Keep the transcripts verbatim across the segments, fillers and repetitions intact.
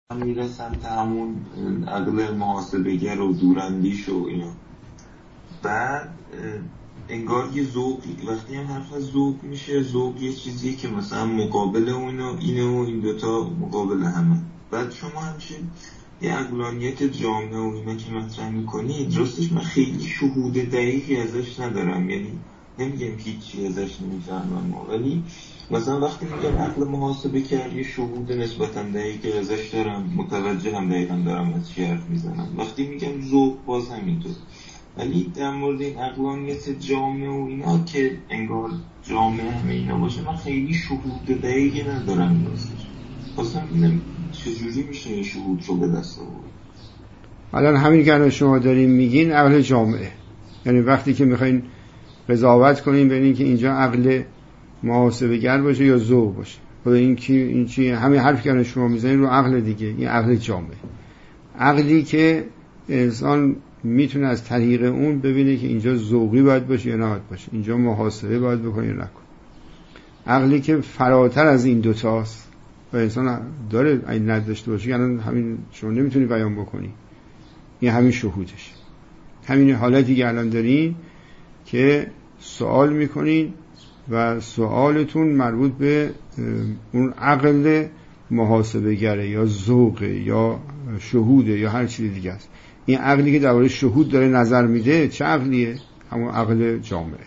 میرسن تا همون عقل محاسبگر و دوراندیش و اینا. بعد انگار یه ذوق، وقتی هم حرف از ذوق میشه، ذوق یه چیزیه که مثلا مقابل اونو اینه و این دوتا مقابل همه. بعد شما همچین یه عقلانیت جامعه و اینا که مطرح میکنید، راستش من خیلی شهود دقیقی ازش ندارم، یعنی نمیگم هیچی ازش نمیفهمم، ولی مثلا وقتی میگم عقل محاسبه کرد یه شهود نسبتا دقیقی ازش دارم، متوجه هم دقیقا دارم از چی حرف میزنم. وقتی میگم ذوق باز همینطور. ولی در مورد این عقلانیت جامعه و اینا که انگار جامعه همه اینا باشه، من خیلی شهود دقیقی ندارم راستش. خواستم ببینم چجوری میشه این شهود رو به دست آورد. الان همین که شما دارین میگین عقل جامعه، یعنی وقتی که میخواین قضاوت کنین ببینین که اینجا عقل محاسبه‌گر باشه یا ذوق باشه. خب این کی این چی؟ همین حرفی که شما میزنین رو عقل دیگه، این عقل جامعه، عقلی که انسان میتونه از طریق اون ببینه که اینجا ذوقی باید باشه یا نباید باشه، اینجا محاسبه باید بکنه یا نکنه. عقلی که فراتر از این دوتاست و انسان داره این نداشته باشه، یعنی همین شما نمیتونی بیان بکنی. این همین شهودش، همین حالتی که الان دارین که سوال میکنین و سوالتون مربوط به اون عقل محاسبه گره یا ذوق یا شهوده یا هر چیز دیگه است. این عقلی که درباره شهود داره نظر میده چه عقلیه؟ همون عقل جامعه.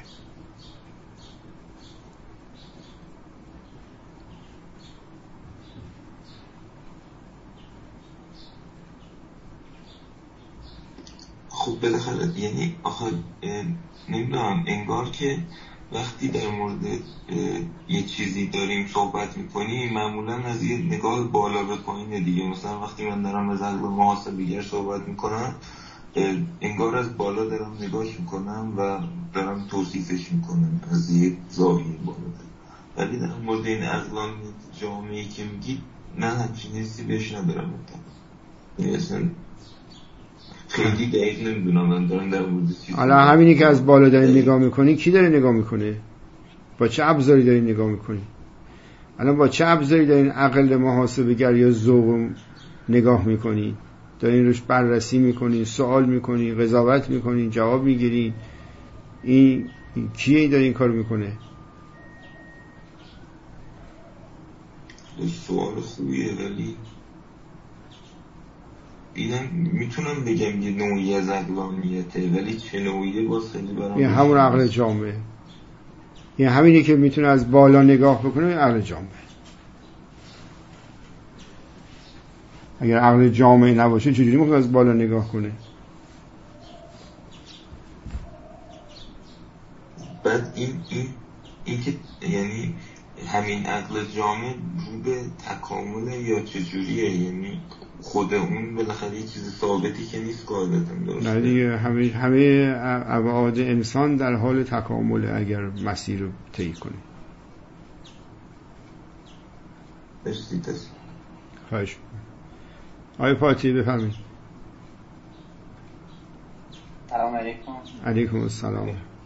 خب بالاخره یعنی آخه نمیدونم، انگار که وقتی در مورد یه چیزی داریم صحبت میکنیم معمولا از یه نگاه بالا به پایینه دیگه. مثلا وقتی من دارم از عقل محاسبه‌گر صحبت میکنم، انگار از بالا دارم نگاهش میکنم و دارم توصیفش میکنم از یه زاویه بالا. ولی در مورد این عقلانیت جامعه‌ای که میگید نه، همچین حسی بهش ندارم. یعنی اصلا خیلی دقیق نمیدونم من دارم در مورد چیزی. حالا همینی که از بالا داری نگاه میکنی، کی داره نگاه میکنه؟ با چه ابزاری داری نگاه میکنی؟ الان با چه ابزاری داری عقل محاسبه‌گر یا ذوق نگاه میکنی؟ دارین روش بررسی میکنی، سوال میکنی، قضاوت میکنی، جواب میگیری. این, این کیه داره این کار میکنه؟ سوال خوبیه، ولی اینم میتونم بگم یه نوعی از عقلانیته، ولی چه نوعیه باز خیلی برام. این همون عقل جامعه، این همینی که میتونه از بالا نگاه بکنه، عقل جامعه. اگر عقل جامعه نباشه چجوری میخواد از بالا نگاه کنه؟ بعد این این این که یعنی همین عقل جامعه رو به تکامل یا چجوریه؟ یعنی خود اون بالاخره یه چیز ثابتی که نیست قاعدتاً، درسته؟ نه دیگه، همه همه ابعاد انسان در حال تکامل اگر مسیر رو طی کنه. مرسی تسلیم. خواهش آقای فاتی بفرمایید. سلام علیکم. علیکم السلام.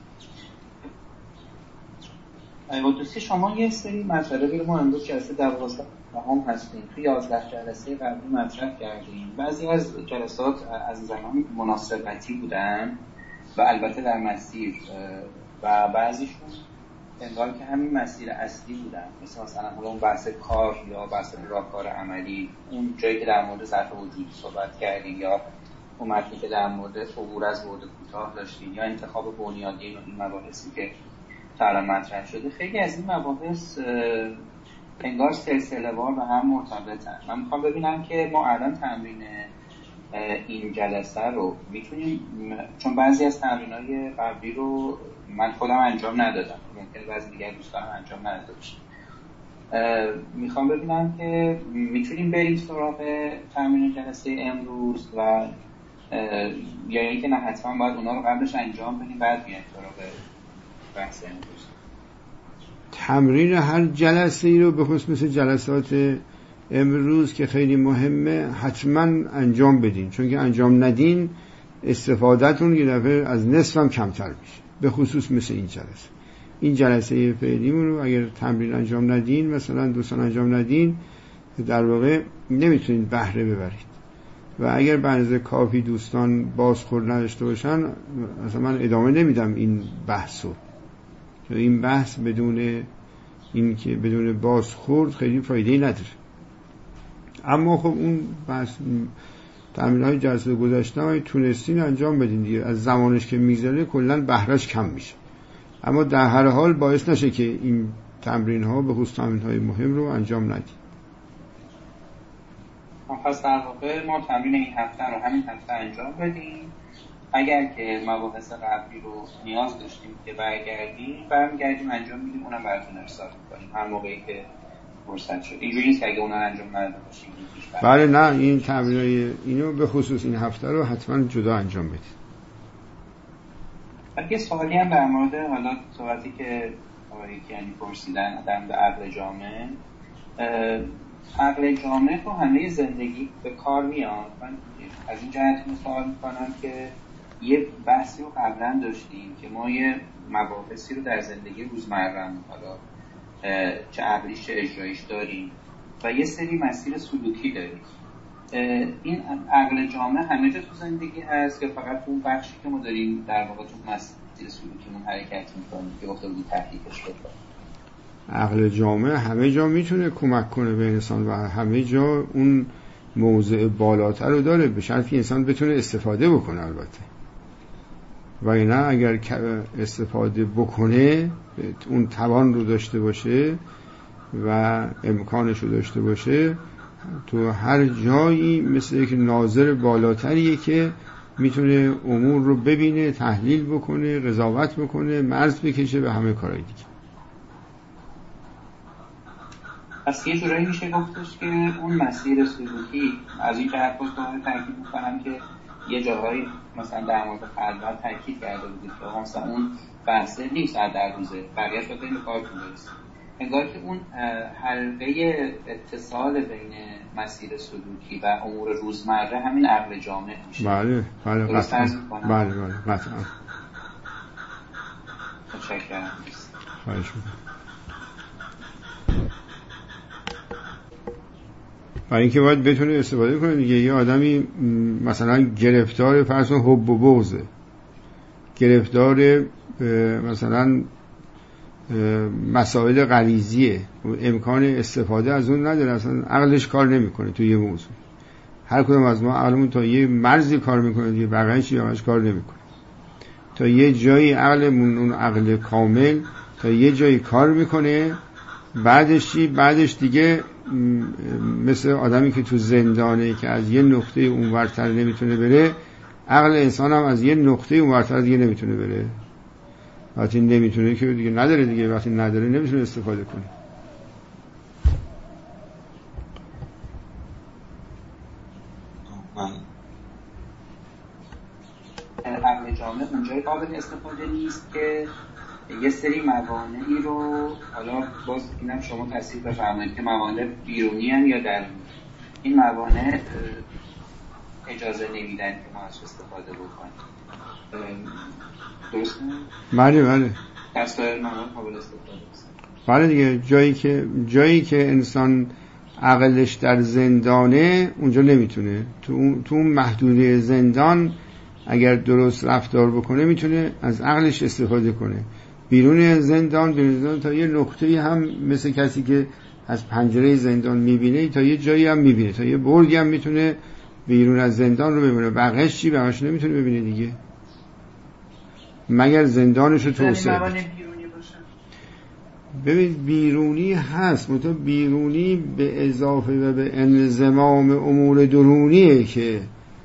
با دوستی شما یه سری مسئله رو ما امروز جلسه دوازده هم هستیم، توی یازده جلسه قبلی مطرح کردیم. بعضی از جلسات از زمان مناسبتی بودن و البته در مسیر، و بعضیشون انگار که همین مسیر اصلی بودن، مثل مثلا اون بحث کار یا بحث راهکار عملی، اون جایی که در مورد ظرف وجود صحبت کردیم، یا اون متنی که در مورد عبور از بعد کوتاه داشتیم، یا انتخاب بنیادی و این مباحثی که تا الان مطرح شده. خیلی از این مباحث انگار سلسله وار به هم مرتبطن. من میخوام ببینم که ما الان تمرین این جلسه رو میتونیم، چون بعضی از تمرینای قبلی رو من خودم انجام ندادم، ممکنه بعضی دیگر دوستانم انجام نداده باشن، میخوام ببینم که میتونیم بریم سراغ تمرین جلسه امروز و یا اینکه نه حتما باید اونا رو قبلش انجام بدیم بعد بیایم سراغ بحث امروز. تمرین هر جلسه ای رو به خصوص مثل جلسات امروز که خیلی مهمه حتما انجام بدین، چون که انجام ندین استفادهتون یه دفعه از نصف هم کمتر میشه، به خصوص مثل این جلسه. این جلسه فعلیمون رو اگر تمرین انجام ندین، مثلا دوستان انجام ندین، در واقع نمیتونید بهره ببرید و اگر به اندازه کافی دوستان بازخورد نداشته باشن اصلا من ادامه نمیدم این بحثو، چون این بحث بدون این که بدون بازخورد خیلی فایده‌ای نداره. اما خب اون بحث تمرین‌های جلسه گذشته ما تونستین انجام بدین دیگه، از زمانش که میگذره کلا بهرهش کم میشه، اما در هر حال باعث نشه که این تمرین‌ها به خصوص تمرین‌های مهم رو انجام ندید. پس در واقع ما تمرین این هفته رو همین هفته انجام بدیم. اگر که مباحث قبلی رو نیاز داشتیم که برگردیم برمیگردیم انجام میدیم، اونم براتون ارسال می‌کنیم هر موقعی که فرصت شد. اینجوری نیست که اگه اونها انجام نداده باشیم. بله نه، این تمرینای اینو به خصوص این هفته رو حتما جدا انجام بدید. یه سوالی هم در مورد حالا صحبتی که آقای کیانی پرسیدن در مورد عقل جامع. عقل جامع تو همه زندگی به کار میاد. من از این جهت سوال میکنم که یه بحثی رو قبلا داشتیم که ما یه مباحثی رو در زندگی روزمره‌مون حالا چه عقلیش چه اجرایش داریم و یه سری مسیر سلوکی داریم. این عقل جامع همه جا تو زندگی هست که فقط اون بخشی که ما داریم در واقع تو مسیر سلوکیمون حرکت میکنیم که وقت بودی تحقیقش بکنیم؟ عقل جامع همه جا میتونه کمک کنه به انسان و همه جا اون موضع بالاتر رو داره، به شرطی انسان بتونه استفاده بکنه. البته و اینا اگر استفاده بکنه، اون توان رو داشته باشه و امکانش رو داشته باشه، تو هر جایی مثل یک ناظر بالاتریه که میتونه امور رو ببینه، تحلیل بکنه، قضاوت بکنه، مرز بکشه به همه کارهای دیگه. پس یه جورایی میشه گفتش که اون مسیر سلوکی از این جهت باز دوباره تاکید میکنم که یه جاهایی مثلا در مورد خلوت تاکید کرده بودید که مثلا اون بحثه نیست در روزه بقیه‌اش باید این کار کنید. انگار که اون حلقه اتصال بین مسیر سلوکی و امور روزمره همین عقل جامع میشه. بله بله قطعا. بله بله قطعا. متشکرم. خواهش می‌کنم. برای اینکه باید بتونه استفاده کنه دیگه. یه آدمی مثلا گرفتار فرض کن حب و بغضه، گرفتار مثلا مسائل غریزیه، امکان استفاده از اون نداره، اصلا عقلش کار نمیکنه توی یه موضوع. هر کدوم از ما عقلمون تا یه مرزی کار میکنه دیگه، بقیه‌اش یهوش کار نمیکنه. تا یه جایی عقلمون، اون عقل کامل تا یه جایی کار میکنه، بعدش چی؟ بعدش دیگه مثل آدمی که تو زندانه که از یه نقطه اونورتر نمیتونه بره، عقل انسان هم از یه نقطه اونورتر دیگه نمیتونه بره. وقتی نمیتونه که دیگه نداره دیگه، وقتی نداره نمیتونه استفاده کنه. عقل جامع اونجای قابل استفاده نیست که یه سری موانعی رو، حالا باز اینم شما تصحیح بفرمایید که موانع بیرونی هم یا درونی، این موانع اجازه نمیدن که ما از استفاده بکنیم. درسته؟ بله بله. در سایر موانع قابل استفاده است. بله دیگه، جایی که جایی که انسان عقلش در زندانه اونجا نمیتونه. تو اون تو اون محدوده زندان اگر درست رفتار بکنه میتونه از عقلش استفاده کنه. بیرون زندان بیرون زندان تا یه نقطه‌ای هم مثل کسی که از پنجره زندان میبینه تا یه جایی هم میبینه، تا یه برگی هم میتونه بیرون از زندان رو ببینه. بقیه‌اش چی؟ بقیه‌اش نمیتونه ببینه دیگه، مگر زندانش رو توسعه بده. ببین بیرونی هست، منتها بیرونی به اضافه و به انضمام امور درونیه که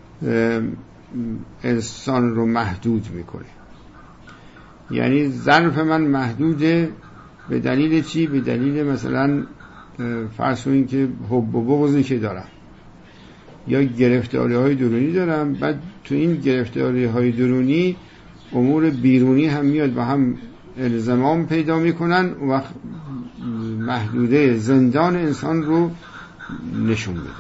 انسان رو محدود میکنه. یعنی ظرف من محدوده به دلیل چی؟ به دلیل مثلا فرض کنید که حب و بغضی که دارم یا گرفتاری های درونی دارم، بعد تو این گرفتاری های درونی امور بیرونی هم میاد با هم الزام پیدا میکنن و وقت محدوده زندان انسان رو نشون میدن.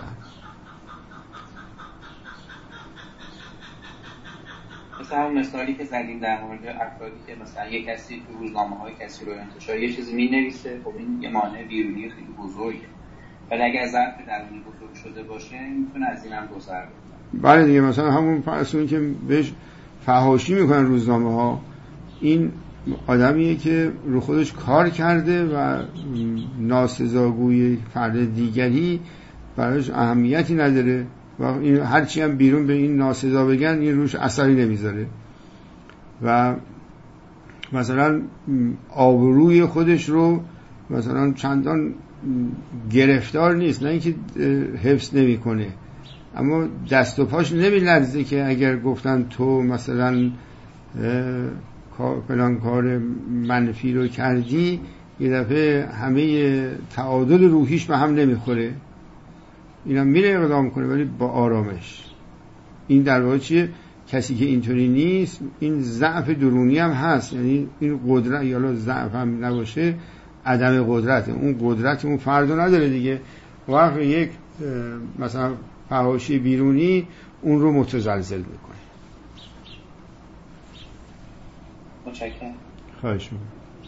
مثلا مثالی که زدیم در مورد افرادی که مثلا یک کسی تو روزنامه‌های کسی رو انتشار یه چیزی می‌نویسه، خب این یه مانع بیرونی خیلی بزرگه ولی اگر ظرف درونی بزرگ شده باشه میتونه از اینم گذر بکنه. بله دیگه، مثلا همون فرسون که بهش فحاشی میکنن روزنامه ها، این آدمیه که رو خودش کار کرده و ناسزاگوی فرد دیگری براش اهمیتی نداره و این هرچی هم بیرون به این ناسزا بگن این روش اثری نمیذاره و مثلا آبروی خودش رو مثلا چندان گرفتار نیست، نه اینکه حفظ نمی کنه، اما دست و پاش نمی لرزه که اگر گفتن تو مثلا فلان کار منفی رو کردی یه دفعه همه تعادل روحیش به هم نمیخوره، اینم میره اقدام کنه ولی با آرامش. این در واقع چیه؟ کسی که اینطوری نیست این ضعف درونی هم هست، یعنی این قدرت یا ضعف هم نباشه عدم قدرت، اون قدرت اون فردو نداره دیگه. وقت یک مثلا فحاشی بیرونی اون رو متزلزل میکنه. متشکرم. خواهش می‌کنم.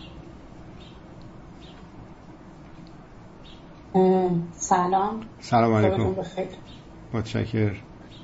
سلام. سلام علیکم. متشکرم.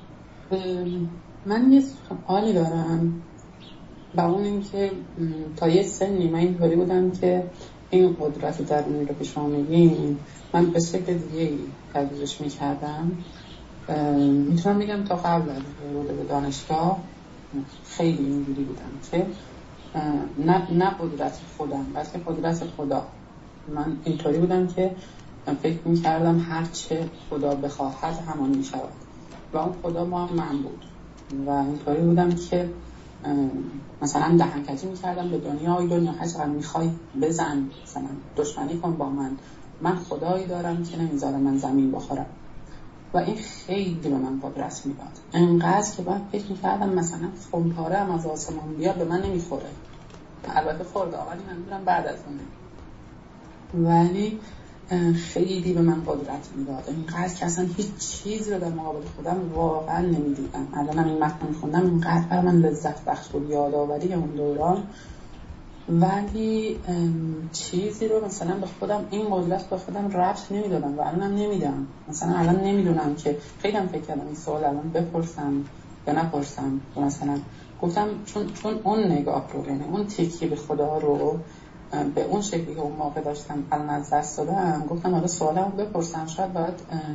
من یه سوالی دارم با اون این که تا یه سنی من اینطوری بودم که این قدرت درونی رو که شما میگین من به شکل دیگه تدریجش میکردم. میتونم بگم تا قبل از ورود به دانشگاه خیلی اینجوری بودم که نه نه قدرت خودم بلکه قدرت خدا. من اینطوری بودم که فکر میکردم هر چه خدا بخواهد همان میشود و اون خدا ما من بود و اینطوری بودم که مثلا دهنکجی میکردم به دنیا، ای دنیا هر چقدر میخوای بزن، مثلا دشمنی کن با من، من خدایی دارم که نمیذاره من زمین بخورم و این خیلی به من قدرت میداد. انقدر که من فکر میکردم مثلا خمپاره هم از آسمان بیاد به من نمیخوره. البته خورده ولی من میدونم بعد از اونه، ولی خیلی به من قدرت میداد. اینقدر که اصلا هیچ چیز رو در مقابل خودم واقعا نمیدیدم. الانم این متن میخوندم اینقدر برای من لذت بخش بود، یادآوری اون دوران، ولی چیزی رو مثلا به خودم این قدرت به خودم ربط نمیدادم و الانم نمیدم. مثلا الان نمیدونم که خیلی هم فکر کردم این سوال الان بپرسم یا نپرسم. مثلا گفتم چون چون اون نگاه رو، یعنی اون تکیه به خدا رو به اون شکلی که اون موقع داشتم الان از دست دادم، گفتم حالا سوالمو بپرسم، شاید باید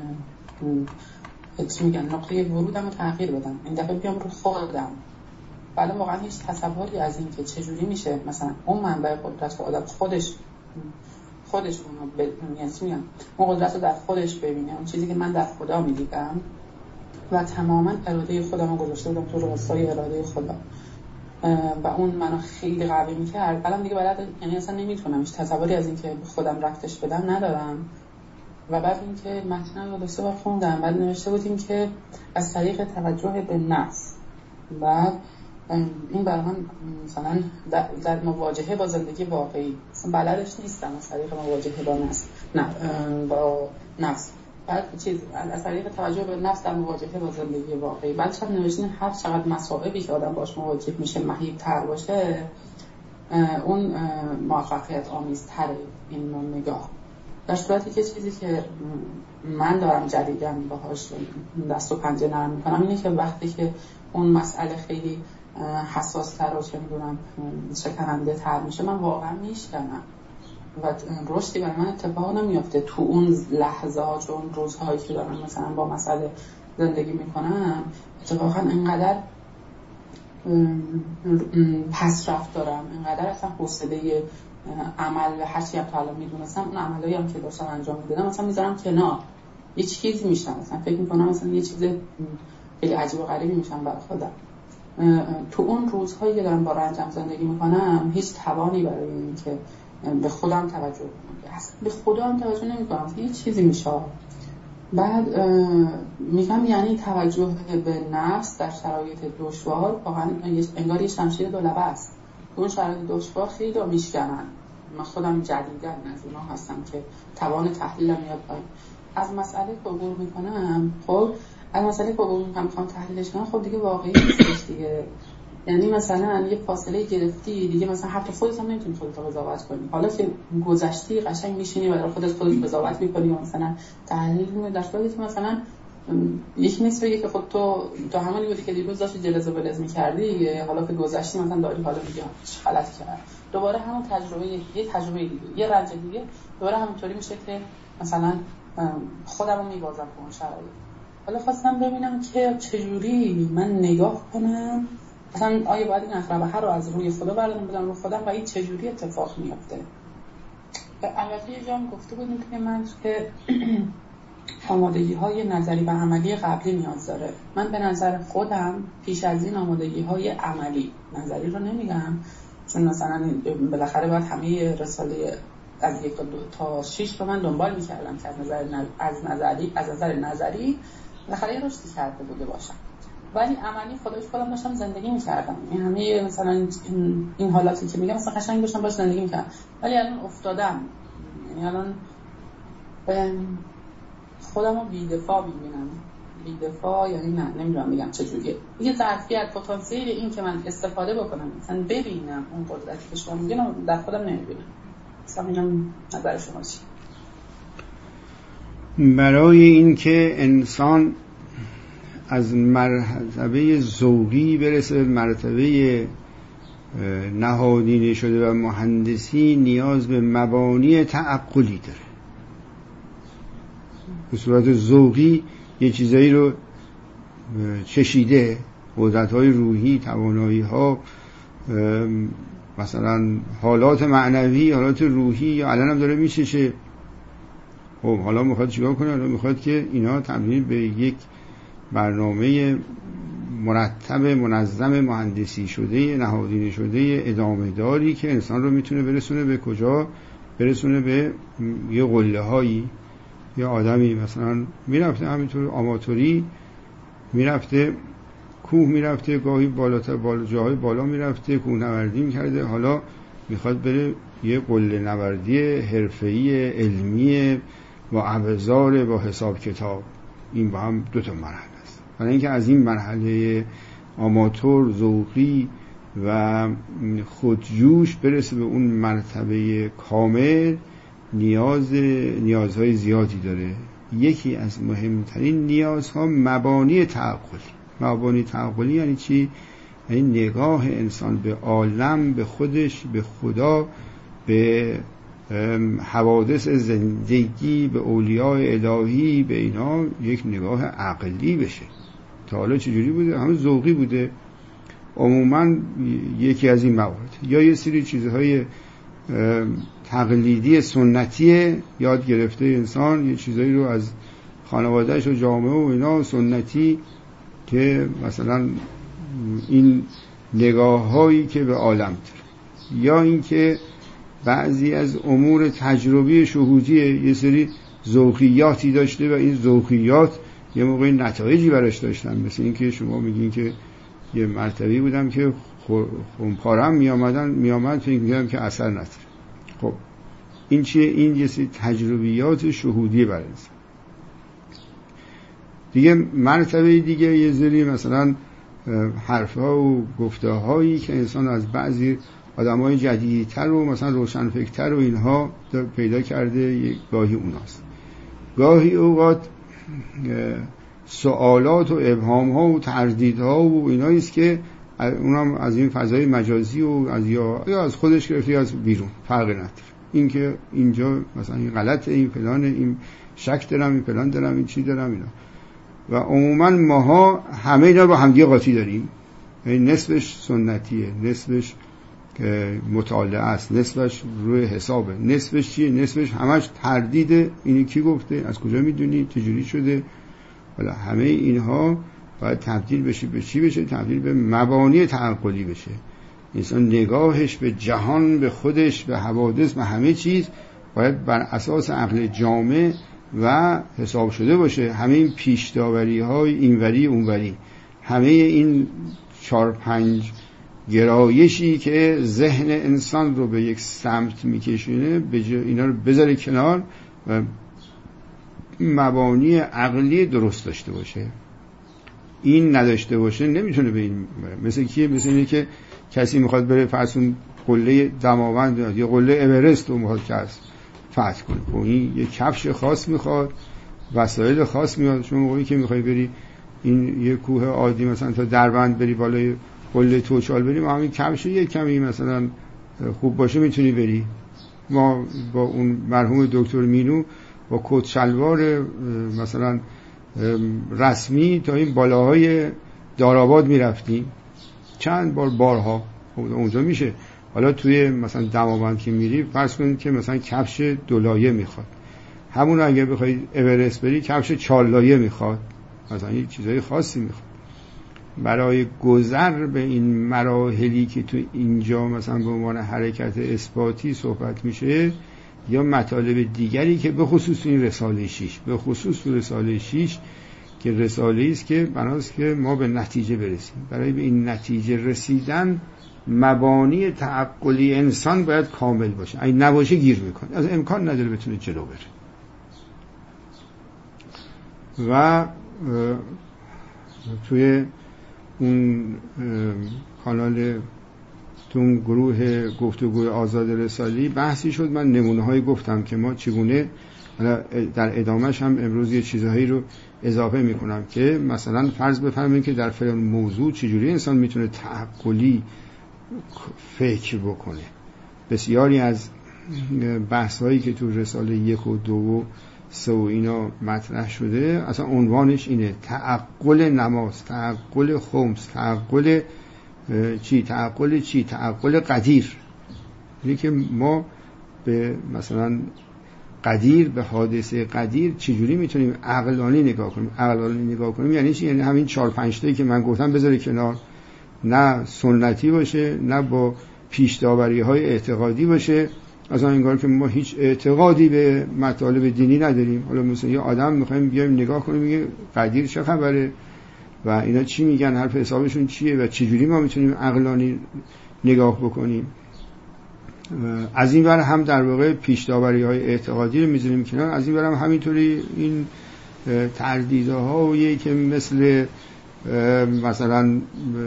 چی میگن نقطه ورودم رو تغییر بدم، این دفعه بیام رو خودم. ولی واقعا هیچ تصوری از این که چجوری میشه مثلا اون منبع قدرت رو آدم خودش خودش اونو ب... یعنی چی میگم اون قدرت رو در خودش ببینه، اون چیزی که من در خدا میدیدم و تماما اراده خودم رو گذاشته بودم تو راستای اراده خدا و اون منو خیلی قوی میکرد. الان دیگه بلد، یعنی اصلا نمیتونم، هیچ تصوری از این که خودم رفتش بدم ندارم. و بعد این که متن رو داشته بار خوندم، بعد نوشته بودیم که از طریق توجه به نفس، بعد این برای من مثلا در, در مواجهه با زندگی واقعی مثلا بلدش نیستم از طریق مواجهه با نفس نه با نفس بعد چیز از طریق توجه به نفس در مواجهه با زندگی واقعی. بعدش هم نوشتین هر چقدر مصائبی که آدم باش مواجه میشه مهیب تر باشه اون موفقیت آمیزتره این نوع نگاه. در صورتی که چیزی که من دارم جدیداً باهاش دست و پنجه نرم میکنم اینه که وقتی که اون مسئله خیلی حساس تر و چه میدونم شکننده تر میشه من واقعا میشکنم و رشدی برای من اتفاق نمیافته تو اون لحظه ها، چون روزهایی که دارم مثلا با مسئله زندگی میکنم اتفاقا اینقدر پس رفت دارم، اینقدر اصلا حوصله عمل و هرچی هم تا الان میدونستم اون عملایی هم که داشتم انجام میدادم مثلا میذارم کنار، یه چیزی میشم مثلا فکر میکنم مثلا یه چیز خیلی عجیب و غریبی میشم برای خودم. تو اون روزهایی که دارم با رنجم زندگی میکنم هیچ توانی برای این که به خودم توجه کنم، اصلا به خودم توجه نمیکنم، یه چیزی میشه. بعد میگم یعنی توجه به نفس در شرایط دشوار واقعا انگار یه شمشیر دو لبه است. اون شرایط دشوار خیلی رو میشکنن. من خودم جدیداً از اونا هستم که توان تحلیلم میاد پایین. از مسئله که عبور میکنم، خب از مسئله که عبور میکنم میخوام تحلیلش کنم، خب دیگه واقعی نیستش دیگه. یعنی مثلا یه فاصله گرفتی دیگه، مثلا حتی خودت هم نمیتونی خودت رو قضاوت کنی. حالا که گذشتی قشنگ میشینی و در خودت خودت قضاوت میکنی و مثلا تحلیل میکنی، در صورتی که مثلا یکی نیست بگه که خود تو تو همونی بودی که دیروز داشتی جلز و بلز می‌کردی، حالا که گذشتی مثلا داری حالا میگی چه غلطی کردم. دوباره همون تجربه، یه تجربه دیگه، یه رنج دیگه، دوباره همونطوری میشه که مثلا خودم رو میبازم به اون شرایط. حالا خواستم ببینم که چجوری من نگاه کنم، مثلا آیا باید این اقربه رو از روی خدا بردارم بدم رو خودم و این چجوری اتفاق میفته. البته یه جا هم گفته بودیم که من که آمادگی‌های نظری و عملی قبلی نیاز داره. من به نظر خودم پیش از این آمادگی‌های عملی، نظری رو نمیگم چون مثلا بالاخره باید همه رساله از یک تا دو تا شش رو من دنبال می‌کردم که از نظر از نظری از نظر نظری بالاخره رشدی کرده بوده باشم، ولی عملی خودش خودم داشتم زندگی می‌کردم. این همه مثلا این, این حالاتی که میگم مثلا قشنگ داشتم باش زندگی می‌کردم، ولی الان افتادم، یعنی الان خودم رو بی‌دفاع می‌بینم. بی‌دفاع یعنی نه نمیدونم میگم چجوریه، یه ظرفیت پتانسیل این که من استفاده بکنم مثلا ببینم اون قدرتی که شما میگین در خودم نمیبینم. مثلا اینم نظر شما چیه؟ برای این که انسان از مرتبه ذوقی برسه به مرتبه نهادینه شده و مهندسی، نیاز به مبانی تعقلی داره. به صورت ذوقی یه چیزایی رو چشیده، قدرت‌های روحی، توانایی‌ها، مثلا حالات معنوی، حالات روحی، یا الان هم داره میچشه. خب حالا میخواد چیکار کنه؟ حالا میخواد که اینا تبدیل به یک برنامه مرتب منظم مهندسی شده، نهادینه شده، ادامه داری که انسان رو میتونه برسونه به کجا؟ برسونه به یه قله هایی. یه آدمی مثلا میرفته همینطور آماتوری، میرفته کوه، میرفته گاهی بالاتر بالا جاهای بالا میرفته کوه نوردی میکرده، حالا میخواد بره یه قله نوردی حرفه‌ای علمی با ابزار، با حساب کتاب. این با هم دو تا مرحله است. برای اینکه از این مرحله آماتور ذوقی و خودجوش برسه به اون مرتبه کامل، نیاز نیازهای زیادی داره. یکی از مهمترین نیازها مبانی تعقلی. مبانی تعقلی یعنی چی؟ یعنی نگاه انسان به عالم، به خودش، به خدا، به حوادث زندگی، به اولیاء الهی، به اینا یک نگاه عقلی بشه. تا حالا چجوری بوده؟ همه ذوقی بوده. عموما یکی از این موارد، یا یه سری چیزهای تقلیدی سنتی یاد گرفته انسان، یه چیزایی رو از خانوادهش و جامعه و اینا سنتی، که مثلا این نگاه هایی که به عالم داره، یا اینکه بعضی از امور تجربی شهودیه، یه سری ذوقیاتی داشته و این ذوقیات یه موقع نتایجی براش داشتن. مثل اینکه شما میگین که یه مرتبه‌ای بودم که خونپارم می آمدن می آمد فکر می‌کردم که اثر نداره. خب این چیه؟ این یه سری تجربیات شهودی برای انسان. دیگه مرتبه دیگه یه سری مثلا حرف‌ها و گفته‌هایی که انسان از بعضی آدمای جدیدتر و مثلا روشنفکرتر و اینها پیدا کرده، گاهی اوناست. گاهی اوقات سوالات و ابهام‌ها و تردیدها و اینایی است که اونم از این فضای مجازی و از یا, یا از خودش گرفته یا از بیرون، فرق نداره. این که اینجا مثلا این غلطه، این فلانه، این شک دارم، این فلان دارم، این چی دارم، اینا. و عموما ماها همه اینا با همدیگه قاطی داریم. یعنی نصفش سنتیه، نصفش مطالعه است، نصفش روی حسابه، نصفش چیه؟ نصفش همش تردیده. اینی کی گفته؟ از کجا میدونی؟ چجوری شده؟ حالا همه اینها باید تبدیل بشه به چی بشه؟ تبدیل به مبانی تعقلی بشه. انسان نگاهش به جهان، به خودش، به حوادث، به همه چیز باید بر اساس عقل جامع و حساب شده باشه. همه این پیش داوری های اینوری اونوری، همه این چار پنج گرایشی که ذهن انسان رو به یک سمت میکشونه، اینا رو بذاره کنار و مبانی عقلی درست داشته باشه. این نداشته باشه نمیتونه به این بره. مثل کیه؟ مثل اینه که کسی میخواد بره فرسون قله دماوند یا قله اورست رو میخواد که فتح کنه، خب این یه کفش خاص میخواد، وسایل خاص میاد. شما موقعی که میخوای بری این یه کوه عادی مثلا تا دربند بری بالای قله توچال بری، ما همین کفش یه کمی مثلا خوب باشه میتونی بری. ما با اون مرحوم دکتر مینو با کت شلوار مثلا رسمی تا این بالاهای دارآباد میرفتیم چند بار بارها، اونجا میشه. حالا توی مثلا دماوند که میری فرض کنید که مثلا کفش دولایه میخواد، همون رو اگه بخواید اورست بری کفش چهار لایه میخواد، مثلا یه چیزای خاصی میخواد. برای گذر به این مراحلی که تو اینجا مثلا به عنوان حرکت اثباتی صحبت میشه یا مطالب دیگری که به خصوص این رساله شیش، به خصوص تو رساله شیش که رساله‌ای است که بناست که ما به نتیجه برسیم. برای به این نتیجه رسیدن مبانی تعقلی انسان باید کامل باشه، اگه نباشه گیر میکنه، از امکان نداره بتونه جلو بره. و توی اون کانال تو اون گروه گفتگوی آزاد رسالی بحثی شد، من نمونه هایی گفتم که ما چگونه، در ادامهش هم امروز یه چیزهایی رو اضافه میکنم که مثلا فرض بفرمایید که در فلان موضوع چجوری انسان میتونه تعقلی فکر بکنه. بسیاری از بحث هایی که تو رساله یک و دو و سه و اینا مطرح شده اصلا عنوانش اینه: تعقل نماز، تعقل خمس، تعقل چی تعقل چی تعقل قدیر. یعنی که ما به مثلا قدیر، به حادثه قدیر چجوری میتونیم عقلانی نگاه کنیم. عقلانی نگاه کنیم یعنی چی؟ یعنی همین چهار پنج تایی که من گفتم بذاره کنار، نه سنتی باشه نه با پیش داوری های اعتقادی باشه. اصلا انگار که ما هیچ اعتقادی به مطالب دینی نداریم. حالا مثلا یه آدم میخوایم بیایم نگاه کنیم میگه قدیر چه خبره و اینا چی میگن، حرف حسابشون چیه و چجوری ما میتونیم عقلانی نگاه بکنیم. از این ور هم در واقع پیش داوری های اعتقادی رو میذاریم کنار، از این ور هم همینطوری این تردیدهایی که مثل مثلا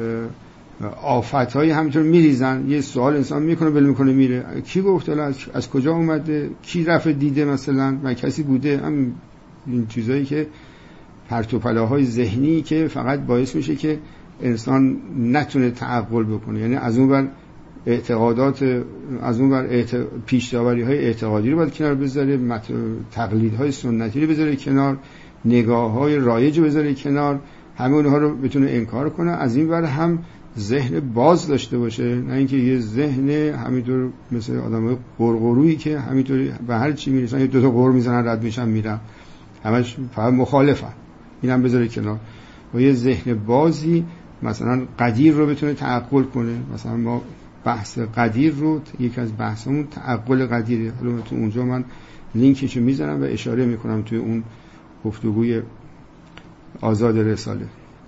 آفت هایی همینطور میریزن. یه سوال انسان میکنه بل میکنه میره، کی گفت حالا از, از کجا اومده، کی رفت دیده مثلا و کسی بوده. هم این چیزایی که پرت و پلاهای ذهنی که فقط باعث میشه که انسان نتونه تعقل بکنه. یعنی از اون ور اعتقادات، از اون ور اعت... پیش داوری های اعتقادی رو باید کنار بذاره، مت... تقلیدهای سنتی رو بذاره کنار، نگاه های رایج رو بذاره کنار، همه اونها رو بتونه انکار کنه. از این ور هم ذهن باز داشته باشه، نه اینکه یه ذهن همینطور مثل آدمای قرقرویی که همینطوری به هر چی میرسن یه دو تا قر میزنن رد میشن میرن، همش فقط مخالفن. اینم بذاره کنار. و یه ذهن بازی مثلا قدیر رو بتونه تعقل کنه. مثلا ما بحث قدیر رو، یکی از بحثمون تعقل قدیره. حالا تو اونجا من لینکشو میذارم و اشاره میکنم توی اون گفتگوی آزاد رساله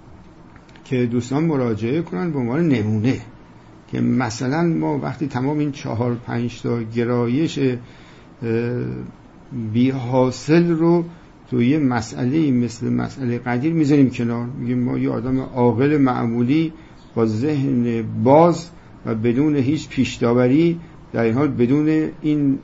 که دوستان مراجعه کنن به عنوان نمونه که مثلا ما وقتی تمام این چهار پنج تا گرایش بی حاصل رو تو یه مسئله مثل مسئله قدیر میذاریم کنار، میگیم ما یه آدم عاقل معمولی با ذهن باز و بدون هیچ پیش داوری، در این حال بدون این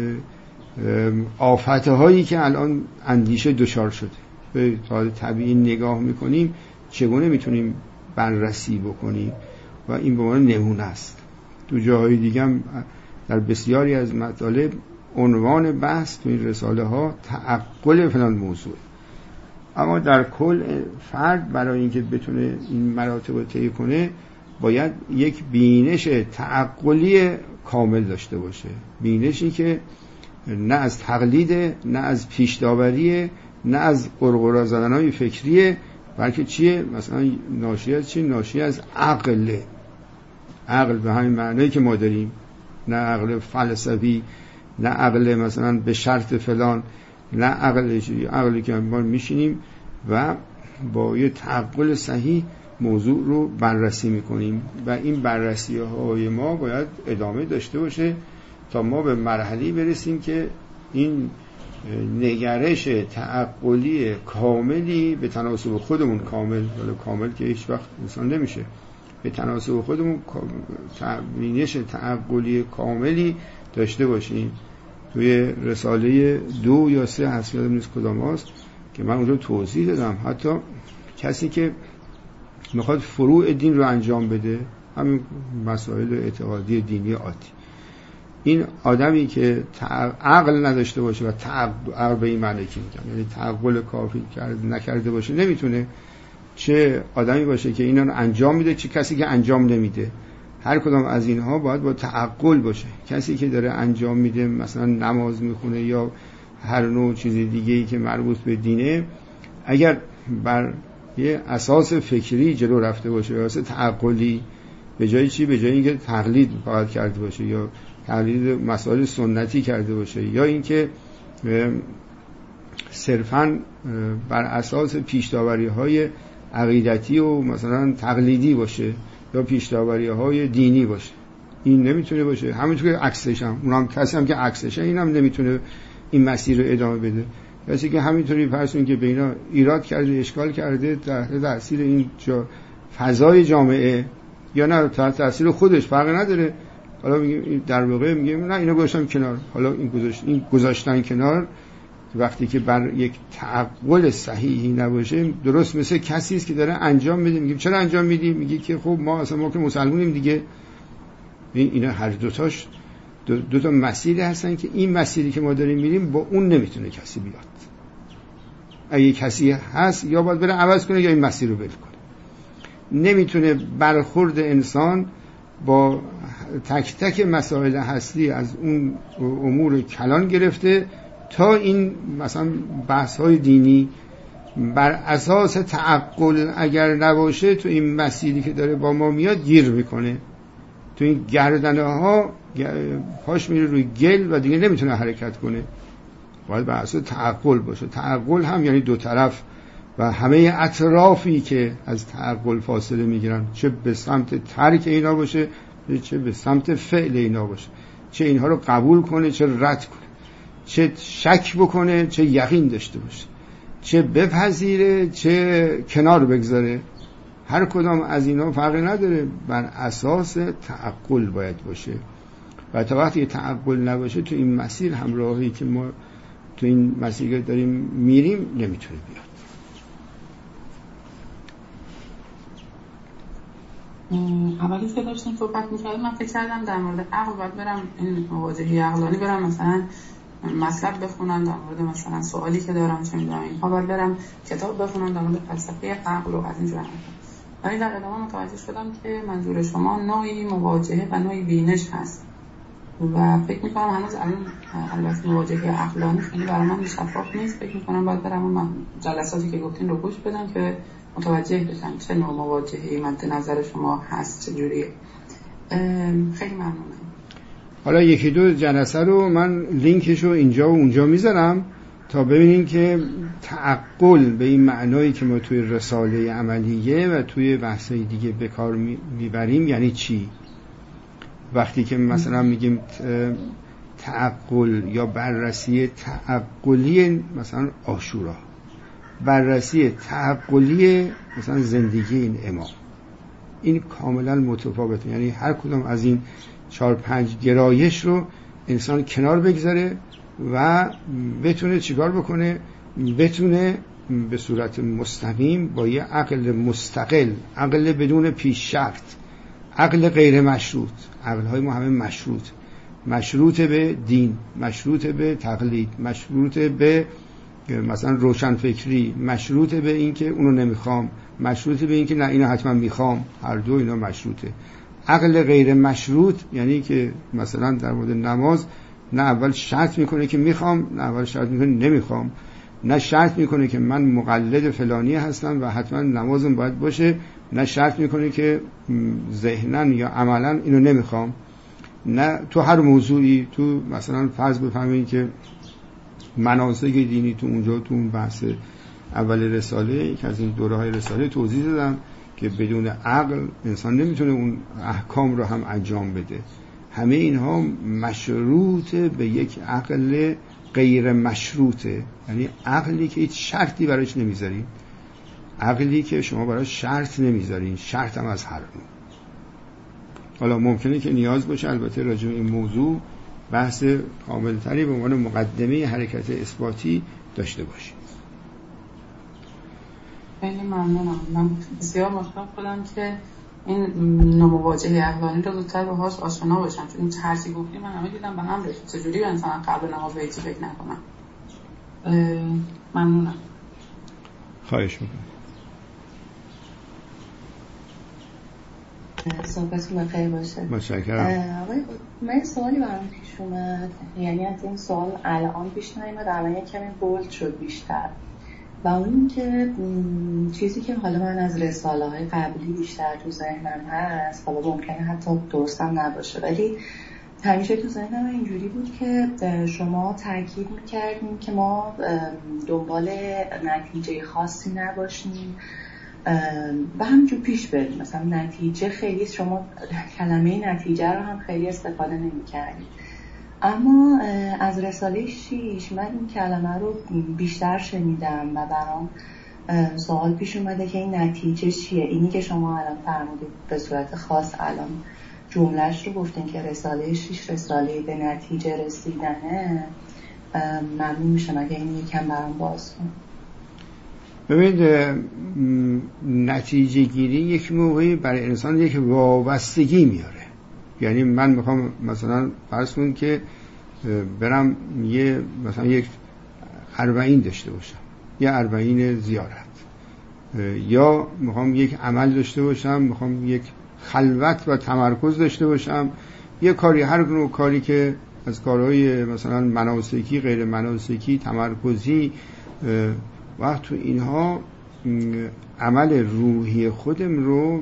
آفتهایی که الان اندیشه دچار شده به طور طبیعی نگاه میکنیم، چگونه میتونیم بررسی بکنیم. و این به عنوان نمونه است. تو جاهای دیگه هم در بسیاری از مطالب عنوان بحث تو این رساله ها تعقل فلان موضوع. اما در کل فرد برای اینکه بتونه این مراتب رو طی کنه باید یک بینش تعقلی کامل داشته باشه، بینشی که نه از تقلید، نه از پیش داوری، نه از قرقرا زدنهای فکریه، بلکه چیه؟ مثلا ناشی از چی؟ ناشی از عقل. عقل به همین معنی که ما داریم، نه عقل فلسفی، نه عقل مثلا به شرط فلان، نه عقل عقلی که ما میشینیم و با یه تعقل صحیح موضوع رو بررسی میکنیم. و این بررسی های ما باید ادامه داشته باشه تا ما به مرحله برسیم که این نگرش تعقلی کاملی به تناسب خودمون، کامل ولی کامل که هیچ وقت انسان نمیشه، به تناسب خودمون بینش تعقلی کاملی داشته باشیم. توی رساله دو یا سه هست، یادم نیست کدام هست، که من اونجا توضیح دادم حتی کسی که میخواد فروع دین رو انجام بده، همین مسائل اعتقادی دینی عادی، این آدمی که عقل نداشته باشه و تعقل به این معنی که میگم یعنی تعقل کافی کرد نکرده باشه، نمیتونه چه آدمی باشه که اینا رو انجام میده چه کسی که انجام نمیده. هر کدام از اینها باید با تعقل باشه. کسی که داره انجام میده، مثلا نماز میخونه یا هر نوع چیز دیگه‌ای که مربوط به دینه، اگر بر یه اساس فکری جلو رفته باشه، اساس تعقلی، به جای چی؟ به جای اینکه تقلید فقط کرده باشه یا تقلید مسائل سنتی کرده باشه یا اینکه صرفاً بر اساس پیش‌داوری‌های عقیدتی و مثلا تقلیدی باشه یا پیش‌داوری‌های دینی باشه، این نمیتونه باشه. همونطور که عکسش هم، اونم کسی هم که عکسشه، اینم نمیتونه این مسیر رو ادامه بده. کسی که همینطوری فرضون که به اینا ایراد کرده، اشکال کرده، تحت تاثیر این جا فضای جامعه یا نه تحت تاثیر خودش فرق نداره، حالا میگیم در واقع میگیم نه اینو گذاشتم کنار، حالا این گذاشت این گذاشتن کنار وقتی که بر یک تعقل صحیحی نباشه، درست مثل کسی است که داره انجام میده. میگیم چرا انجام میدی؟ میگی که خب ما اصلا ما که مسلمونیم دیگه. این اینا هر دو تاش دو, دو تا مسیری هستن که این مسیری که ما داریم میریم با اون نمیتونه کسی بیاد. اگه کسی هست یا باید بره عوض کنه یا این مسیر رو ول کنه. نمیتونه برخورد انسان با تک تک مسائل هستی از اون امور کلان گرفته تا این مثلا بحث های دینی بر اساس تعقل اگر نباشه، تو این مسیری که داره با ما میاد گیر میکنه، تو این گردنه ها پاش میره روی گل و دیگه نمیتونه حرکت کنه. باید بر اساس تعقل باشه. تعقل هم یعنی دو طرف و همه اطرافی که از تعقل فاصله میگیرن، چه به سمت ترک اینا باشه چه به سمت فعل اینا باشه، چه اینها رو قبول کنه چه رد کنه، چه شک بکنه چه یقین داشته باشه، چه بپذیره چه کنار بگذاره. هر کدام از اینا فرقی نداره، بر اساس تعقل باید باشه. و تا وقتی تعقل نباشه تو این مسیر همراهی که ما تو این مسیر داریم میریم نمیتونه بیاد. اولی که داشتیم صحبت می‌کردیم من فکر کردم در مورد عقل باید برم این مواجهه عقلانی برم مثلا مطلب بخونم در مورد مثلا سوالی که دارم چه می‌دونم اینها، باید برم کتاب بخونم در مورد فلسفه عقل و از این جور. ولی در ادامه متوجه شدم که منظور شما نوعی مواجهه و نوعی بینش هست و فکر می‌کنم هنوز الان البته مواجهه عقلانی خیلی برای من شفاف نیست. فکر می‌کنم باید برم اون جلساتی که گفتین رو گوش بدم که متوجه بشم چه نوع مواجهه‌ای مد نظر شما هست، چه جوریه. خیلی ممنونم. حالا یکی دو جلسه رو من لینکش رو اینجا و اونجا میذارم تا ببینین که تعقل به این معنایی که ما توی رساله عملیه و توی بحثای دیگه به کار میبریم یعنی چی. وقتی که مثلا میگیم تعقل یا بررسی تعقلی مثلا عاشورا، بررسی تعقلی مثلا زندگی این امام، این کاملا متفاوته. یعنی هر کدام از این چهار پنج گرایش رو انسان کنار بگذاره و بتونه چیکار بکنه، بتونه به صورت مستقیم با یه عقل مستقل، عقل بدون پیش شرط، عقل غیر مشروط، عقل‌های ما همه مشروط، مشروط به دین، مشروط به تقلید، مشروط به مثلا روشن فکری، مشروط به این که اونو نمیخوام، مشروط به این که نه اینو حتما میخوام، هر دو اینا مشروطه. عقل غیر مشروط یعنی که مثلا در مورد نماز نه اول شرط میکنه که میخوام، نه اول شرط میکنه نمیخوام، نه شرط میکنه که من مقلد فلانی هستم و حتما نمازم باید باشه، نه شرط میکنه که ذهنن یا عملا اینو نمیخوام. نه تو هر موضوعی، تو مثلا فرض بفهمین که مناسک دینی تو اونجا تو اون بحث اول رساله که از این دوره های رساله توضیح دادم که بدون عقل انسان نمیتونه اون احکام رو هم انجام بده. همه اینها مشروط به یک عقل غیر مشروطه، یعنی عقلی که هیچ شرطی براش نمیذارین، عقلی که شما براش شرط نمیذارین، شرط هم از هر نوع. حالا ممکنه که نیاز باشه البته راجع به این موضوع بحث کاملتری به عنوان مقدمه حرکت اثباتی داشته باشیم. خیلی ممنونم. من بسیار مشتاق بودم که این نمواجهه عقلانی رو زودتر باهاش آشنا باشم، چون این هرچی گفتیم من همه دیدم به هم ریخت. چجوری به انسان قبل نماز به هیچی فکر نکنم. ممنونم. خواهش میکنم. صحبتون بخیر باشه. متشکرم. آقای من سوالی برام پیش اومد، یعنی از این سوال الان پیش نیامد، الان یک کمی بولد شد بیشتر، و اون که چیزی که حالا من از رساله های قبلی بیشتر تو ذهنم هست، حالا ممکنه حتی درستم نباشه، ولی همیشه تو ذهنم اینجوری بود که شما تاکید میکردیم که ما دنبال نتیجه خاصی نباشیم و همینجور پیش بریم. مثلا نتیجه خیلی، شما کلمه نتیجه رو هم خیلی استفاده نمی کردید، اما از رساله شیش من این کلمه رو بیشتر شنیدم و برام سوال پیش اومده که این نتیجه چیه. اینی که شما الان فرمودید به صورت خاص الان جملهش رو گفتین که رساله شیش رساله به نتیجه رسیدنه، ممنون میشم اگه این یکم برام باز کن. ببینید، نتیجه گیری یک موقعی برای انسان یک وابستگی میاره. یعنی من میخوام مثلا فرض کنم که برم یه مثلا یک اربعین داشته باشم، یه اربعین زیارت، یا میخوام یک عمل داشته باشم، میخوام یک خلوت و تمرکز داشته باشم، یه کاری، هر نوع کاری که از کارهای مثلا مناسکی، غیر مناسکی، تمرکزی، وقت تو اینها عمل روحی خودم رو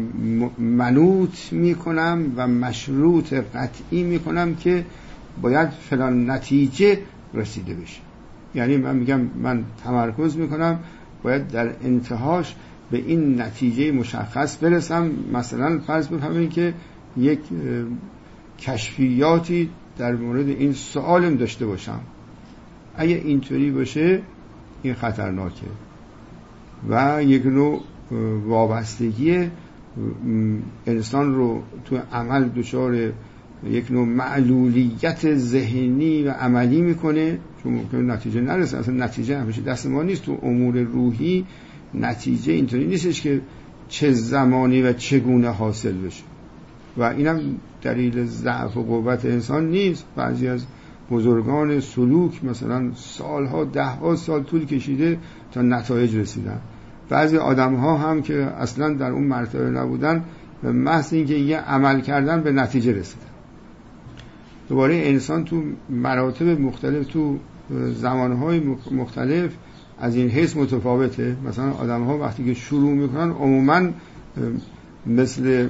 منوط میکنم و مشروط قطعی میکنم که باید فلان نتیجه رسیده بشه. یعنی من میگم من تمرکز میکنم باید در انتهاش به این نتیجه مشخص برسم. مثلا فرض بفرمایید که یک کشفیاتی در مورد این سوالم داشته باشم. اگه اینطوری باشه این خطرناکه و یک نوع وابستگی انسان رو تو عمل دچار یک نوع معلولیت ذهنی و عملی میکنه، چون ممکنه نتیجه نرسه. اصلا نتیجه همیشه دست ما نیست. تو امور روحی نتیجه اینطوری نیستش که چه زمانی و چگونه حاصل بشه، و اینم دلیل ضعف و قوت انسان نیست. بعضی از بزرگان سلوک مثلا سالها، ده ها سال طول کشیده تا نتایج رسیدن. بعضی آدم ها هم که اصلا در اون مرتبه نبودن، به محض اینکه یه عمل کردن به نتیجه رسیدن. دوباره انسان تو مراتب مختلف، تو زمانهای مختلف از این حیث متفاوته. مثلا آدم ها وقتی که شروع میکنن عموما مثل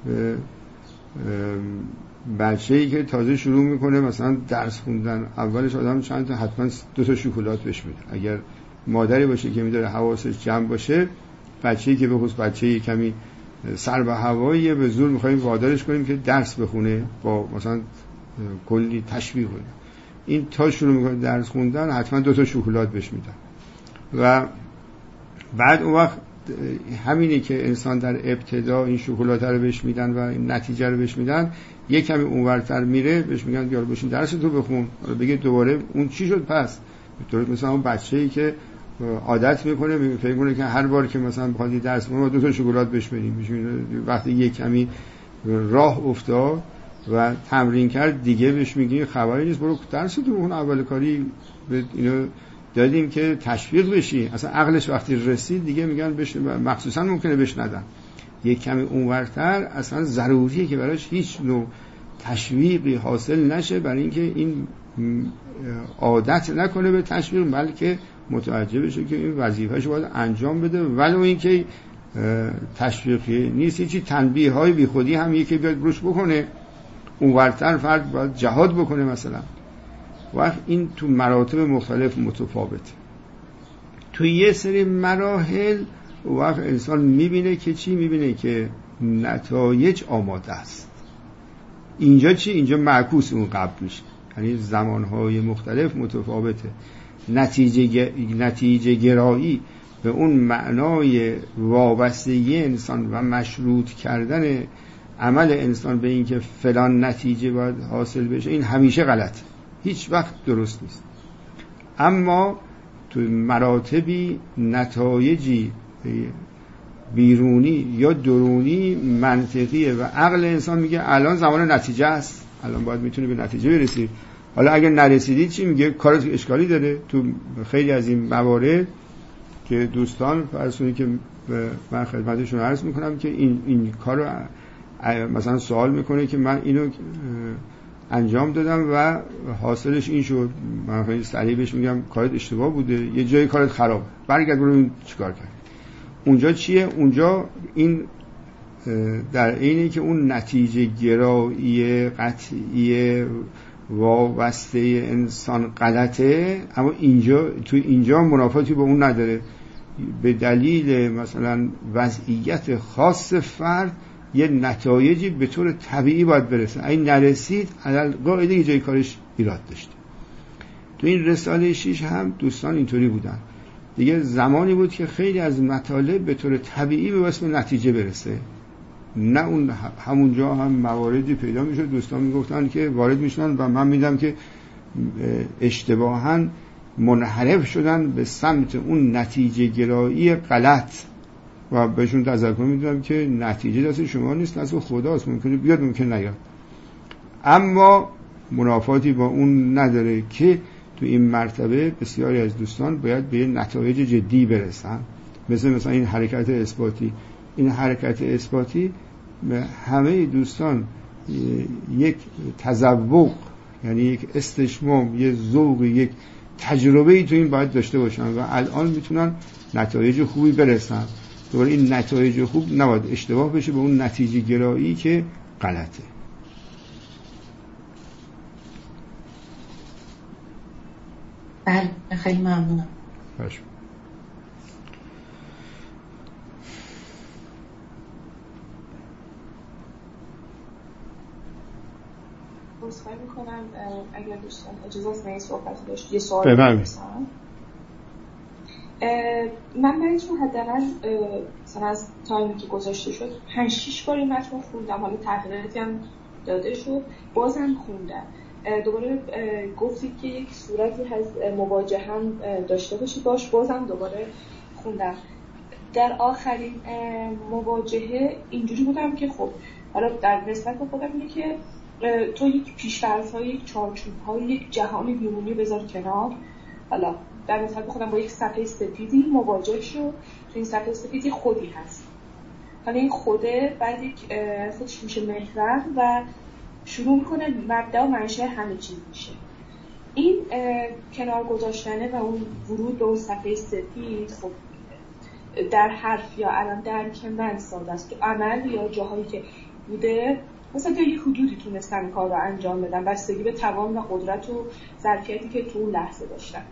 بچه‌ای که تازه شروع میکنه مثلا درس خوندن، اولش آدم چند تا حتما دو تا شکلات بهش میده. اگر مادری باشه که میداره حواسش جمع باشه، بچه‌ای که بخصوص بچه‌ای کمی سر به هواییه، به زور میخوایم وادارش کنیم که درس بخونه با مثلا کلی تشویق کنیم. این تا شروع میکنه درس خوندن حتما دو تا شکلات بهش میدن، و بعد اون وقت همینی که انسان در ابتدا این شکلات رو بهش میدن و این نتیجه رو بهش میدن، یک کمی اونورتر میره بهش میگن بیار بشین درس تو بخون. بگه دوباره اون چی شد پس؟ درست مثلا اون بچه‌ای که عادت میکنه، فکر میکنه که هر بار که مثلا بخواد درس بخونه دو تا شکلات بهش بدیم. وقتی یک کمی راه افتاد و تمرین کرد دیگه بهش میگیم خبری نیست، برو درس تو بخون. اول کاری به اینو دادیم که تشویق بشی. اصلا عقلش وقتی رسید دیگه میگن بش، مخصوصا ممکنه بهش ندن. یک کمی اونورتر اصلا ضروریه که براش هیچ نوع تشویقی حاصل نشه، برای اینکه این عادت نکنه به تشویق، بلکه متوجه بشه که این وظیفه‌اش باید انجام بده. ولو اینکه تشویقی نیست، هیچی تنبیه های بی خودی هم یکی بیاد بروش بکنه، اونورتر فرد باید جهاد بکنه مثلا. وقت این تو مراتب مختلف متفاوته. تو یه سری مراحل وقت انسان میبینه که چی؟ میبینه که نتایج آماده است. اینجا چی؟ اینجا معکوس اون قبل میشه. یعنی زمانهای مختلف متفاوته. نتیجه نتیجه گرایی به اون معنای وابستگی انسان و مشروط کردن عمل انسان به این که فلان نتیجه باید حاصل بشه، این همیشه غلطه، هیچ وقت درست نیست. اما تو مراتبی نتایجی بیرونی یا درونی منطقیه و عقل انسان میگه الان زمان نتیجه است، الان باید میتونی به نتیجه برسی. حالا اگر نرسیدی چی میگه؟ کارت اشکالی داره. تو خیلی از این موارد که دوستان فرضونی که من خدمتشون عرض میکنم که این این کارو مثلا سوال میکنه که من اینو انجام دادم و حاصلش این شد، من خیلی سریع بهش میگم کارت اشتباه بوده، یه جای کارت خرابه، برگرد برو چیکار کرد. اونجا چیه؟ اونجا این در عینی که اون نتیجه گرایی قطعی وابسته انسان غلطه، اما اینجا تو اینجا منافاتی با اون نداره. به دلیل مثلا وضعیت خاص فرد یه نتایجی به طور طبیعی باید برسه، اگه نرسید علل قاعده یه جای کارش ایراد داشته. تو این رساله شیش هم دوستان اینطوری بودن دیگه. زمانی بود که خیلی از مطالب به طور طبیعی به واسه نتیجه برسه، نه اون همونجا هم مواردی پیدا میشد دوستان میگفتن که وارد میشدن و من میدم که اشتباهاً منحرف شدن به سمت اون نتیجه گرایی غلط و بهشون تذکر میدم که نتیجه دست شما نیست، دست خداست، ممکنه بیاد ممکنه نیاد. اما منافاتی با اون نداره که تو این مرتبه بسیاری از دوستان باید به نتایج جدی برسن، مثل مثلا این حرکت اثباتی. این حرکت اثباتی همه دوستان یک تذوق، یعنی یک استشمام، یک ذوق، یک تجربه‌ای تو این باید داشته باشن و الان میتونن نتایج خوبی برسن. دوباره این نتایج خوب نباید اشتباه بشه به اون نتیجه گرایی که غلطه. بله خیلی ممنونم. باشه. عذرخواهی میکنم اگر دوستان اجازه است من این صحبت داشت یه سوال بپرسم. من برایتون حداقل مثلا از تایمی که گذاشته شد پنج شش بار این متن رو خوندم، حالا تغییراتی هم داده شد، بازم خوندم. دوباره گفتید که یک صورتی هست مواجه هم داشته باشید باش، بازم دوباره خوندم. در آخرین مواجهه اینجوری بودم که خب حالا در نسبت به خودم اینه که تو یک پیش‌فرض‌های، یک چارچوب‌های، یک جهان بیرونی بذار کنار، حالا در نسبت به خودم با یک صفحه سفیدی مواجه شو. تو این صفحه سفیدی خودی هست، حالا این خوده بعد یک خودش میشه محور و شروع میکنه مبدا و منشأ همه چیز میشه. این کنار گذاشتنه و اون ورود به اون صفحه سفید خب در حرف یا الان درک من ساده است، تو عمل یا جاهایی که بوده مثلا تا یک حدودی تونستم کار رو انجام بدم، بستگی به توان و قدرت و ظرفیتی که تو اون لحظه داشتم.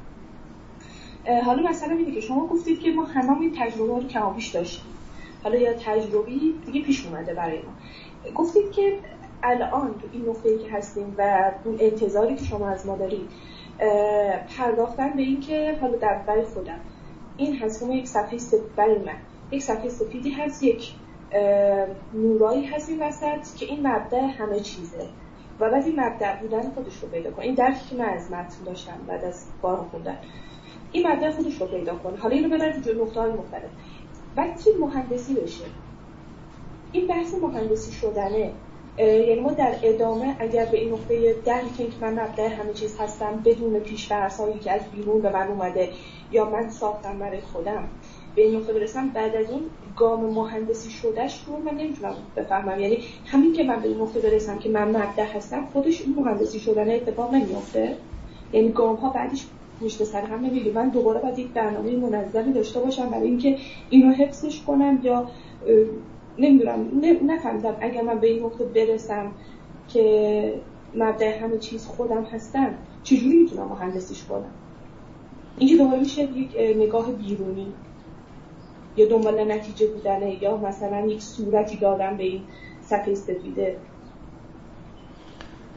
حالا مثلا اینه که شما گفتید که ما همه این تجربه رو کمابیش داشتیم، حالا یا تجربی دیگه پیش اومده برای ما. گفتید که الان تو این نقطه‌ای که هستیم و اون انتظاری که شما از ما دارید پرداختن به این که حالا در برای خودم این هست که یک صفحه سفید برای من یک صفحه سفیدی هست، یک نورایی هست این وسط که این مبدأ همه چیزه و بعد این مبدأ بودن خودش رو پیدا کنه. این درکی که من از متن داشتم بعد از بار خوندن، این مبدأ خودش رو پیدا کنه. حالا اینو ببرید تو نقطه‌های مختلف. بعد چی مهندسی بشه؟ این بحث مهندسی شدنه. یعنی ما در ادامه اگر به این نقطه درکی که من مبدأ همه چیز هستم بدون پیش‌فرض‌هایی که از بیرون به من اومده یا من ساختم برای خودم به این نقطه برسم، بعد از اون گام مهندسی شدهش رو من نمیتونم بفهمم. یعنی همین که من به این نقطه برسم که من مبدأ هستم خودش این مهندسی شدن اتفاق نمیفته. یعنی گام ها بعدش پشت سر هم نمیره. من دوباره باید یک برنامه منظمی داشته باشم برای اینکه اینو حفظش کنم یا نمیدونم نفهمیدم اگر من به این نقطه برسم که مبدأ همه چیز خودم هستم چجوری میتونم مهندسیش کنم. اینجا دوباره میشه یک نگاه بیرونی یا دنبال نتیجه بودنه یا مثلا یک صورتی دادن به این صفحه سفیده.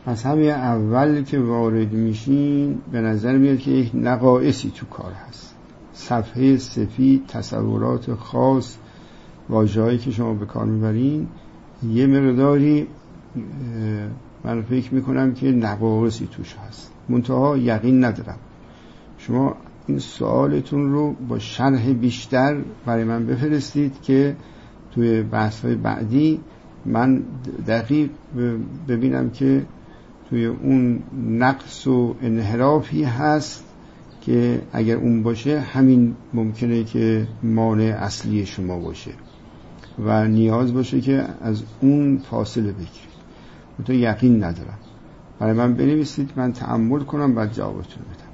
از همین اول که وارد میشین به نظر میاد که یک نقایصی تو کار هست، صفحه سفید، تصورات خاص، واژه‌هایی که شما به کار میبرین یه مقداری من فکر میکنم که نقایصی توش هست، منتها یقین ندارم. شما این سوالتون رو با شرح بیشتر برای من بفرستید که توی بحث‌های بعدی من دقیق ببینم که توی اون نقص و انحرافی هست که اگر اون باشه همین ممکنه که مانع اصلی شما باشه و نیاز باشه که از اون فاصله بگیرید. من تو یقین ندارم. برای من بنویسید، من تأمل کنم بعد جوابتون بدم.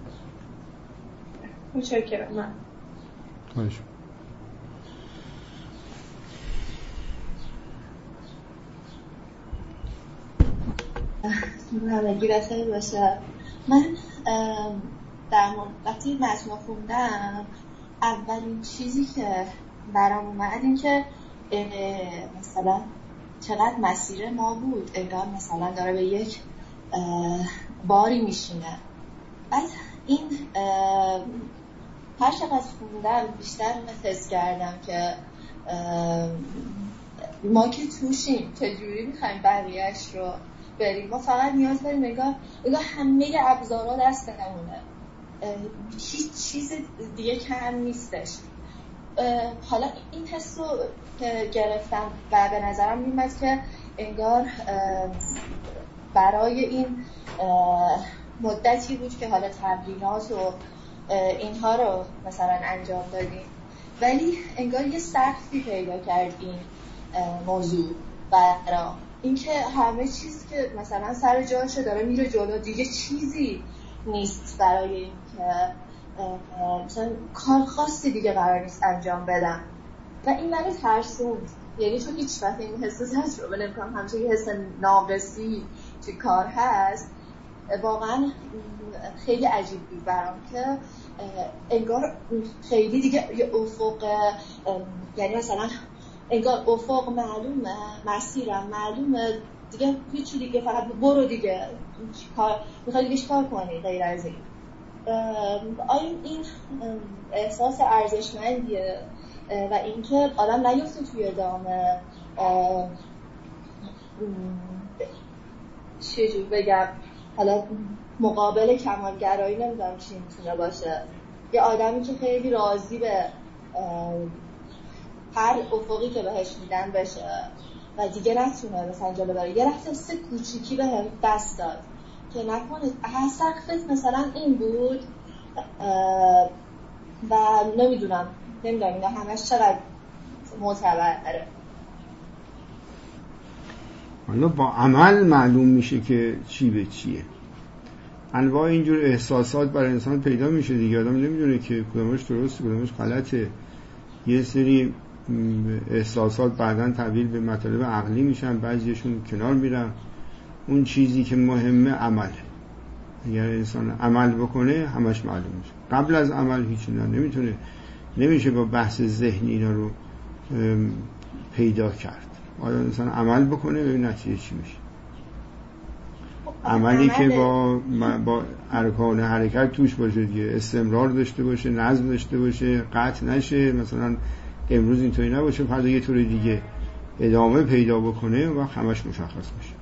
متشکرم. من باشه. همگی بخیر باشه. من در مورد وقتی متن خوندم اولین چیزی که برام اومد این که مثلا چقدر مسیر ما بود، انگار مثلا داره به یک باری میشینه. بعد این هر چقدر خوندم بیشتر حس کردم که ما که توشیم چجوری میخوایم بقیهش رو بریم. ما فقط نیاز داریم نگاه نگاه همه ابزارها دستمونه، هیچ چیز دیگه کم نیستش. حالا این حس رو که گرفتم و به نظرم میاد که انگار برای این مدتی بود که حالا تمرینات و اینها رو مثلا انجام دادیم، ولی انگار یه سقفی پیدا کرد این موضوع برام، اینکه همه چیز که مثلا سر جاشه داره میره جلو، دیگه چیزی نیست برای این که مثلا کار خاصی دیگه قرار نیست انجام بدم و این منو ترسوند. یعنی چون هیچ وقت این حس تجربه نمی‌کنم، همچه یه حس ناقصی توی کار هست، واقعا خیلی عجیب بود برام که انگار خیلی دیگه یه افق، یعنی مثلا انگار افق معلومه، مسیرم معلومه، دیگه هیچی دیگه، فقط برو دیگه، کار میخوای دیگه کار کنی غیر از این. آیا این احساس ارزشمندیه و اینکه آدم نیفته توی دامه چجور بگم، حالا مقابل کمالگرایی نمیدونم چی میتونه باشه، یه آدمی که خیلی راضی به هر افقی که بهش میدن بشه و دیگه نتونه مثلا جلو بره. یه رفت سه کوچیکی به هم دست داد که نکنه هر سقفت مثلا این بود و نمیدونم نمیدونم اینا همش چقدر معتبره. حالا با عمل معلوم میشه که چی به چیه. انواع اینجور احساسات برای انسان پیدا میشه دیگه، آدم نمیدونه که کدومش درسته کدومش غلطه. یه سری احساسات بعداً تبدیل به مطالب عقلی میشن، بعضیشون کنار میرن. اون چیزی که مهمه عمله. اگر انسان عمل بکنه همش معلوم میشه. قبل از عمل هیچی نه، نمیتونه نمیشه با بحث ذهنی اینا رو پیدا کرد. آیا انسان عمل بکنه ببین نتیجه چی میشه. عملی که با با ارکان حرکت توش باشه دیگه، استمرار داشته باشه، نظم داشته باشه، قطع نشه، مثلا امروز اینطوری نباشه فردا یه طور دیگه ادامه پیدا بکنه و همش مشخص میشه.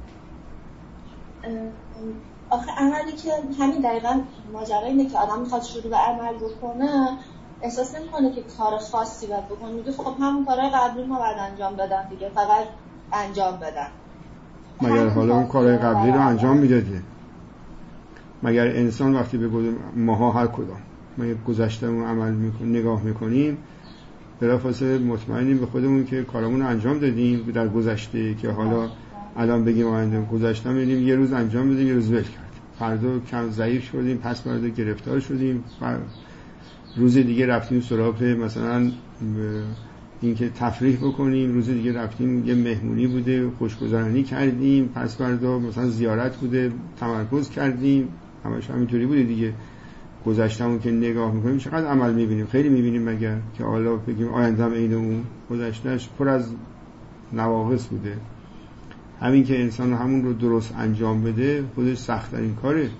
آخه عملی که همین دقیقاً ماجرا اینه که آدم میخواد شروع به عمل بکنه، احساس نمیکنه که کار خاصی باید بکنه، میگه خب همون کارهای قبلی ما باید انجام بدم دیگه، فقط انجام بدم. مگر حالا اون کارهای قبلی رو انجام میدادی؟ مگر انسان وقتی به ماها هر کدام ما یک گذشتهمون عمل میکنیم نگاه میکنیم بلافاصله مطمئنیم به خودمون که کارمون رو انجام دادیم در گذشته، که حالا الان بگیم آینده گذشته می‌بینیم یه روز انجام دادیم یه روز ول کردیم، فردا کم ضعیف شدیم، پس فردا گرفتار شدیم، روز دیگه رفتیم سراغ مثلا اینکه تفریح بکنیم، روز دیگه رفتیم یه مهمونی بوده خوشگذرانی کردیم، پس فردا مثلا زیارت بوده تمرکز کردیم، همش همینطوری بوده دیگه. گذشته‌مون که نگاه می‌کنیم چقدر عمل می‌بینیم، خیلی می‌بینیم، مگر که حالا بگیم آینده‌ام عین اون گذشته‌اش پر از نواقص بوده. همین که انسان همون رو درست انجام بده خودش سخت‌ترین کاره.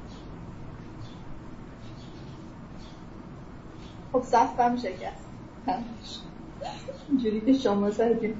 خب سختم شکست اینجوری که شما زدیم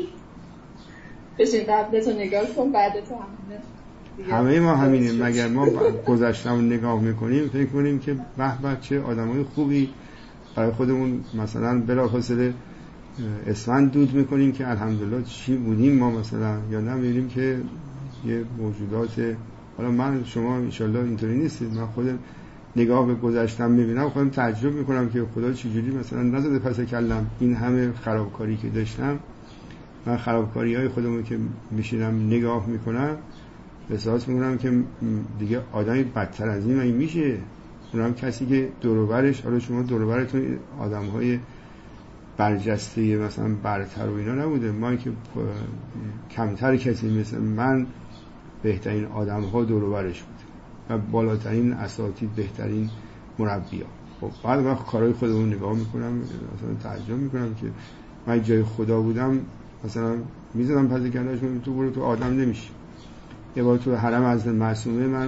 بشین قبلتو نگاه کن بعدتو همینه. همه ما همینه، مگر ما گذشته‌مو نگاه میکنیم فکر کنیم که به به چه آدمای خوبی، برای خودمون مثلا بلافاصله اسفند دود میکنیم که الحمدلله چی بودیم ما مثلا، یا نه میبینیم که یه موجودات، حالا من شما انشالله اینطوری نیستید، من خودم نگاه به گذشتم میبینم خودم تعجب میکنم که خدا چجوری مثلا نزده پس کلم این همه خرابکاری که داشتم. من خرابکاری های خودمو که میشینم نگاه میکنم احساس میکنم که دیگه آدمی بدتر از این مگه میشه؟ اونم کسی که دور و برش، حالا شما دور و برتون آدم‌های برجسته مثلا برتر و اینا نبوده، ما که کمتر کسی مثل من بهترین آدم‌ها دور و برش بود و بالاترین اساتید، بهترین مربی‌ها. خب بعد وقت کارهای خودمون نگاه میکنم مثلا تعجب میکنم که من جای خدا بودم مثلا میزدم پس گنداش تو برو تو آدم نمیشی. یه بار تو حرم حضرت معصومه من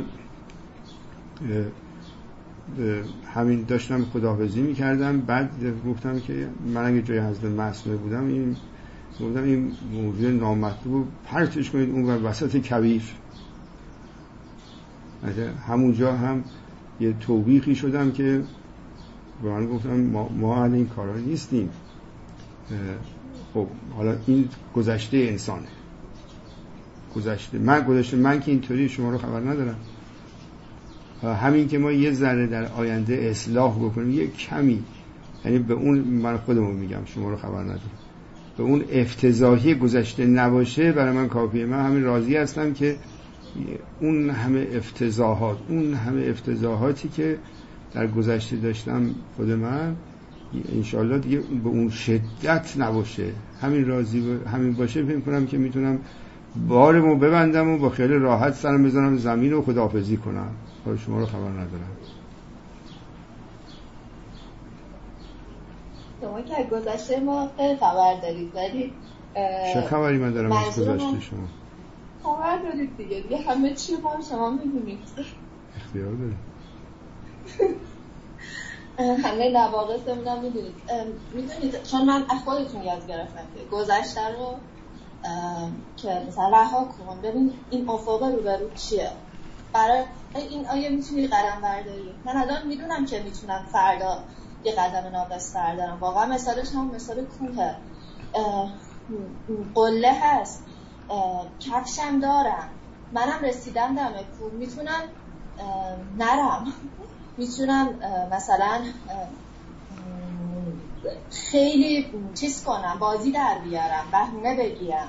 همین داشتم خداحافظی میکردم، بعد گفتم که من اگه جای حضرت معصومه بودم این گفتم این موضوع نامطلوب پرتش کنید اون وسط کویر. همونجا هم یه توبیخی شدم که به من گفتم ما, ما اهل این کارا نیستیم. خب حالا این گذشته انسانه، گذشته من گذشته من که اینطوری شما رو خبر ندارم. همین که ما یه ذره در آینده اصلاح بکنیم یه کمی، یعنی به اون من خودمون میگم شما رو خبر ندارم، به اون افتضاحی گذشته نباشه برای من کافیه. من همین راضی هستم که اون همه افتضاحات اون همه افتضاحاتی که در گذشته داشتم خود من انشالله دیگه به اون شدت نباشه. همین راضی ب... همین باشه فکر کنم که میتونم بارمو ببندم و با خیلی راحت سرم بزنم زمین و خداحافظی کنم. برای شما رو خبر ندارم. شما که از گذشته ما خیلی خبر دارید، ولی چه خبری من دارم از گذشته شما؟ خبر دارید دیگه دیگه همه چی ما شما میدونید. اختیار دارید. همه نواقصمون هم میدونید. میدونید چون من از خودتون یاد گرفتم که گذشته رو که مثلا رها کن ببین این افق رو برو چیه، برای این آیا میتونی قدم برداری. من الان میدونم که میتونم فردا یه قدم ناقص بردارم. واقعا مثالش هم مثال کوه، قله هست، کفشم دارم، منم رسیدم دم کوه، میتونم نرم، میتونم مثلا خیلی چیز کنم، بازی در بیارم، بهونه بگیرم،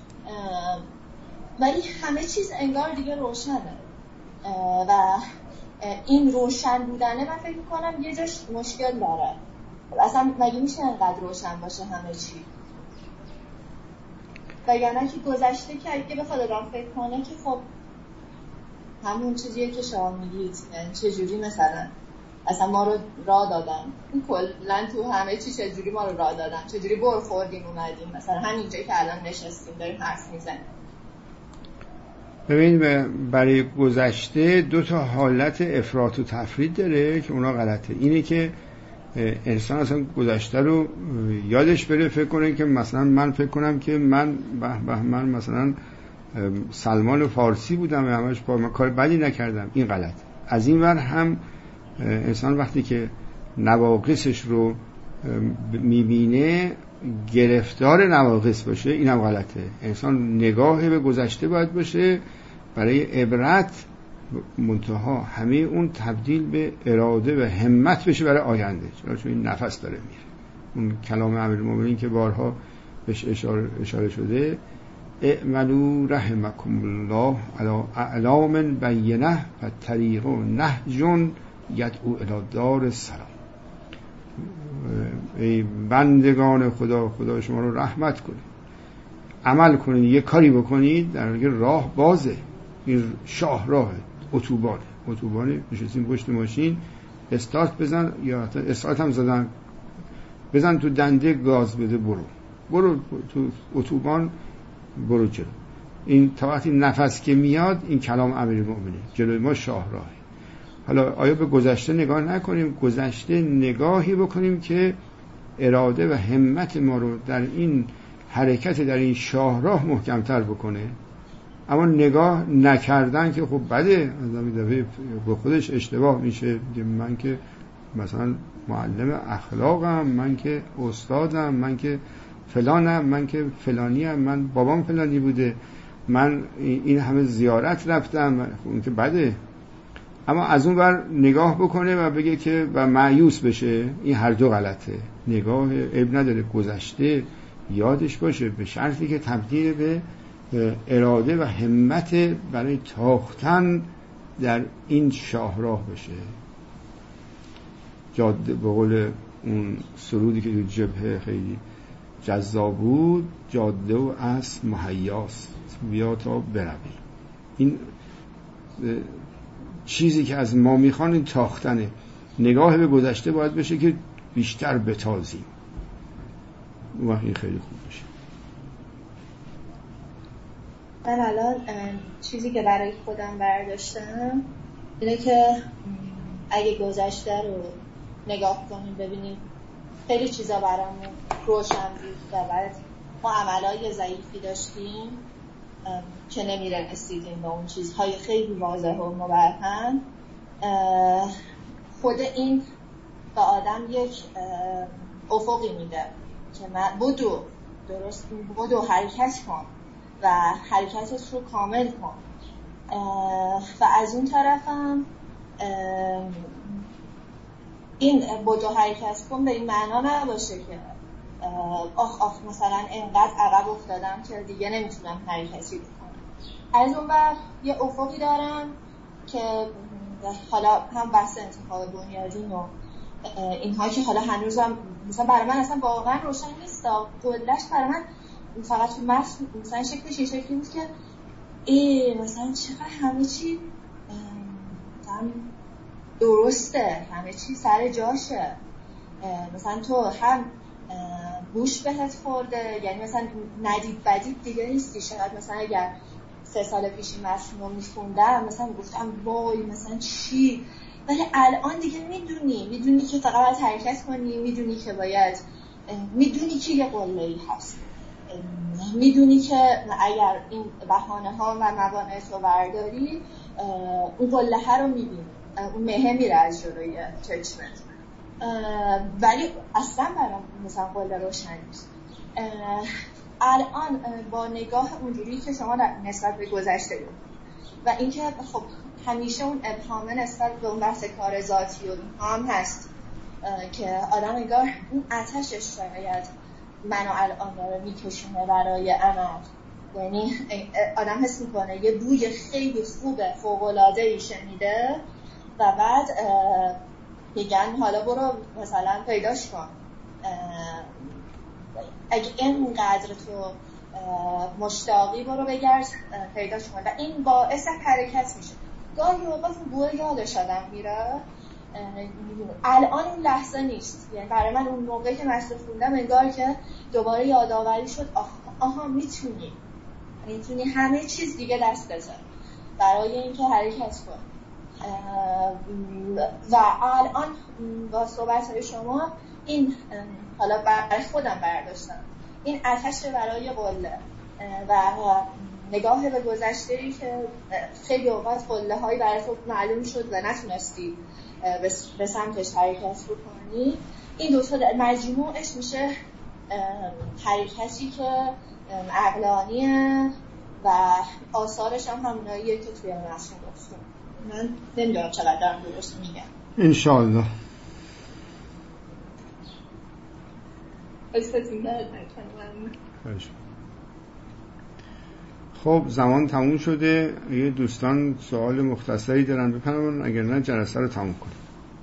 ولی همه چیز انگار دیگه روشنه و این روشن بودنه من فکر میکنم یه جاش مشکل داره. اصلا مگه میشه انقدر روشن باشه همه چی؟ وگرنه که گذشته که اگه بخواد آدم فکر کنه که خب همون چیزیه که شما میگید، یعنی چجوری مثلا اصلا ما رو راه دادن، کلن تو همه چی چجوری ما رو راه دادن، چجوری بر خوردیم اومدیم مثلا همینجا که الان نشستیم داریم حرف میزنیم. ببین برای گذشته دو تا حالت افراط و تفرید داره که اونا غلطه. اینه که انسان اصلا گذشته رو یادش بره فکر کنه که مثلا من فکر کنم که من به به من مثلا سلمان فارسی بودم و همش با من کار بدی نکردم. این غلط. از این ور هم انسان وقتی که نواقصش رو میبینه گرفتار نواقص باشه اینم غلطه. انسان نگاه به گذشته باید باشه برای عبرت، منتها همه اون تبدیل به اراده و همت بشه برای آینده، چون این نفس داره میره. اون کلام امیرالمومنین که بارها بهش اشاره, اشاره شده، اعملوا رحمکم الله علی اعلام بینه و طریق نهج یدعو الی دار السلام. ای بندگان خدا، خدا شما رو رحمت کنه، عمل کنید، یه کاری بکنید در حالی که راه بازه. این شاه راه اتوبانه، اتوبانه نشستیم پشت ماشین، استارت بزن یا حتی استارت هم زدن، بزن تو دنده گاز بده، برو برو تو اتوبان، برو جلو. این تا وقتی نفس که میاد این کلام امیرالمومنین جلوی ما شاهراه. حالا آیا به گذشته نگاه نکنیم؟ گذشته نگاهی بکنیم که اراده و همت ما رو در این حرکت در این شاهراه محکمتر بکنه. اما نگاه نکردن که خب بده، آدم دفعه به خودش اشتباه میشه. من که مثلا معلم اخلاقم، من که استادم، من که فلانم، من که فلانیم، من بابام فلانی بوده، من این همه زیارت رفتم، اون که بده. اما از اون بر نگاه بکنه و بگه که و مایوس بشه، این هر دو غلطه. نگاه عیب نداره، گذشته یادش باشه، به شرطی که تبدیل به اراده و همت برای تاختن در این شاهراه بشه. جاده، به قول اون سرودی که تو جبهه خیلی جذاب بود، جاده و اسب مهیاست بیا تا بروی. این چیزی که از ما میخوان این تاختنه. نگاه به گذشته باید بشه که بیشتر بتازیم، اون وقت این خیلی خوب بشه. من الان چیزی که برای خودم برداشتم اینه که اگه گذشته رو نگاه کنیم ببینیم خیلی چیزا برامون روشن بود و بعد ما عملای ضعیفی داشتیم که نمیرسیدیم به اون چیزهای خیلی واضح و مبرهن. خود این به آدم یک افقی میده که من بدو درست بدو حرکت کن و حرکتت رو کامل کن. و از اون طرفم این بدو حرکت کن به این معنا نباشه که آخ آخ مثلا اینقدر عقب افتادم که دیگه نمیتونم حرکتی بکنم. از اون بر یه افقی دارم که حالا هم بحث انتخاب بنیادین و اینها که حالا هنوزم مثلا برای من اصلا واقعا روشن نیست. قدرش برای من فقط تو متن مثلا شکلش یه شکلی بود که ای مثلا چقدر همه چی درسته، همه چی سر جاشه. مثلا تو هم گوش بهت خورده، یعنی مثلا ندید بدید دیگه نیستی. شاید مثلا اگر سه سال پیش این متن رو میخوندم مثلا گفتم وای مثلا چی، ولی الان دیگه میدونی میدونی که فقط باید حرکت کنی، میدونی که باید میدونی که یه قله‌ای هست، میدونی که اگر این بهانه ها و موانع تو برداری اون قله رو میبینی، اون مهه میره از جلوی چشمت. ولی اصلا برام مثلا قله روشن نیست. الان با نگاه اونجوری که شما نسبت به گذشته بود و اینکه خب همیشه اون ابهامه نسبت به اون بحث کار ذاتی و هم هست که آدم انگار اون آتشش شاید منو الان داره میکشونه برای عمل. یعنی آدم حس میکنه یه بوی خیلی خوبه فوق‌العاده‌ای شنیده و بعد میگن حالا برو مثلا پیداش کن. اگه اینقدر تو مشتاقی برو بگرد پیداش کن و این باعث حرکت میشه. گاهی اوقات بوی یادش آدم میره، الان اون لحظه نیست. یعنی برای من اون موقعی که مشروع خوندم انگار که دوباره یادآوری شد آها, آها میتونی میتونی همه چیز دیگه دستته برای اینکه حرکت کن. و الان با صحبت‌های شما این حالا برای خودم برداشتم این آتش برای قله و نگاه به گذشته‌ای که خیلی اوقات قله‌هایی برای تو معلوم شد و نتونستی به سمتش حرکت بکنی. این دو تا مجموعش میشه حرکتی که عقلانیه و آثارش هم هموناییه که توی متن گفتم. من نمیدونم چقدر دارم درست میگم. انشالله. خب زمان تموم شده. اگه دوستان سوال مختصری دارن بفرمایید، اگر نه جلسه رو تموم کنیم.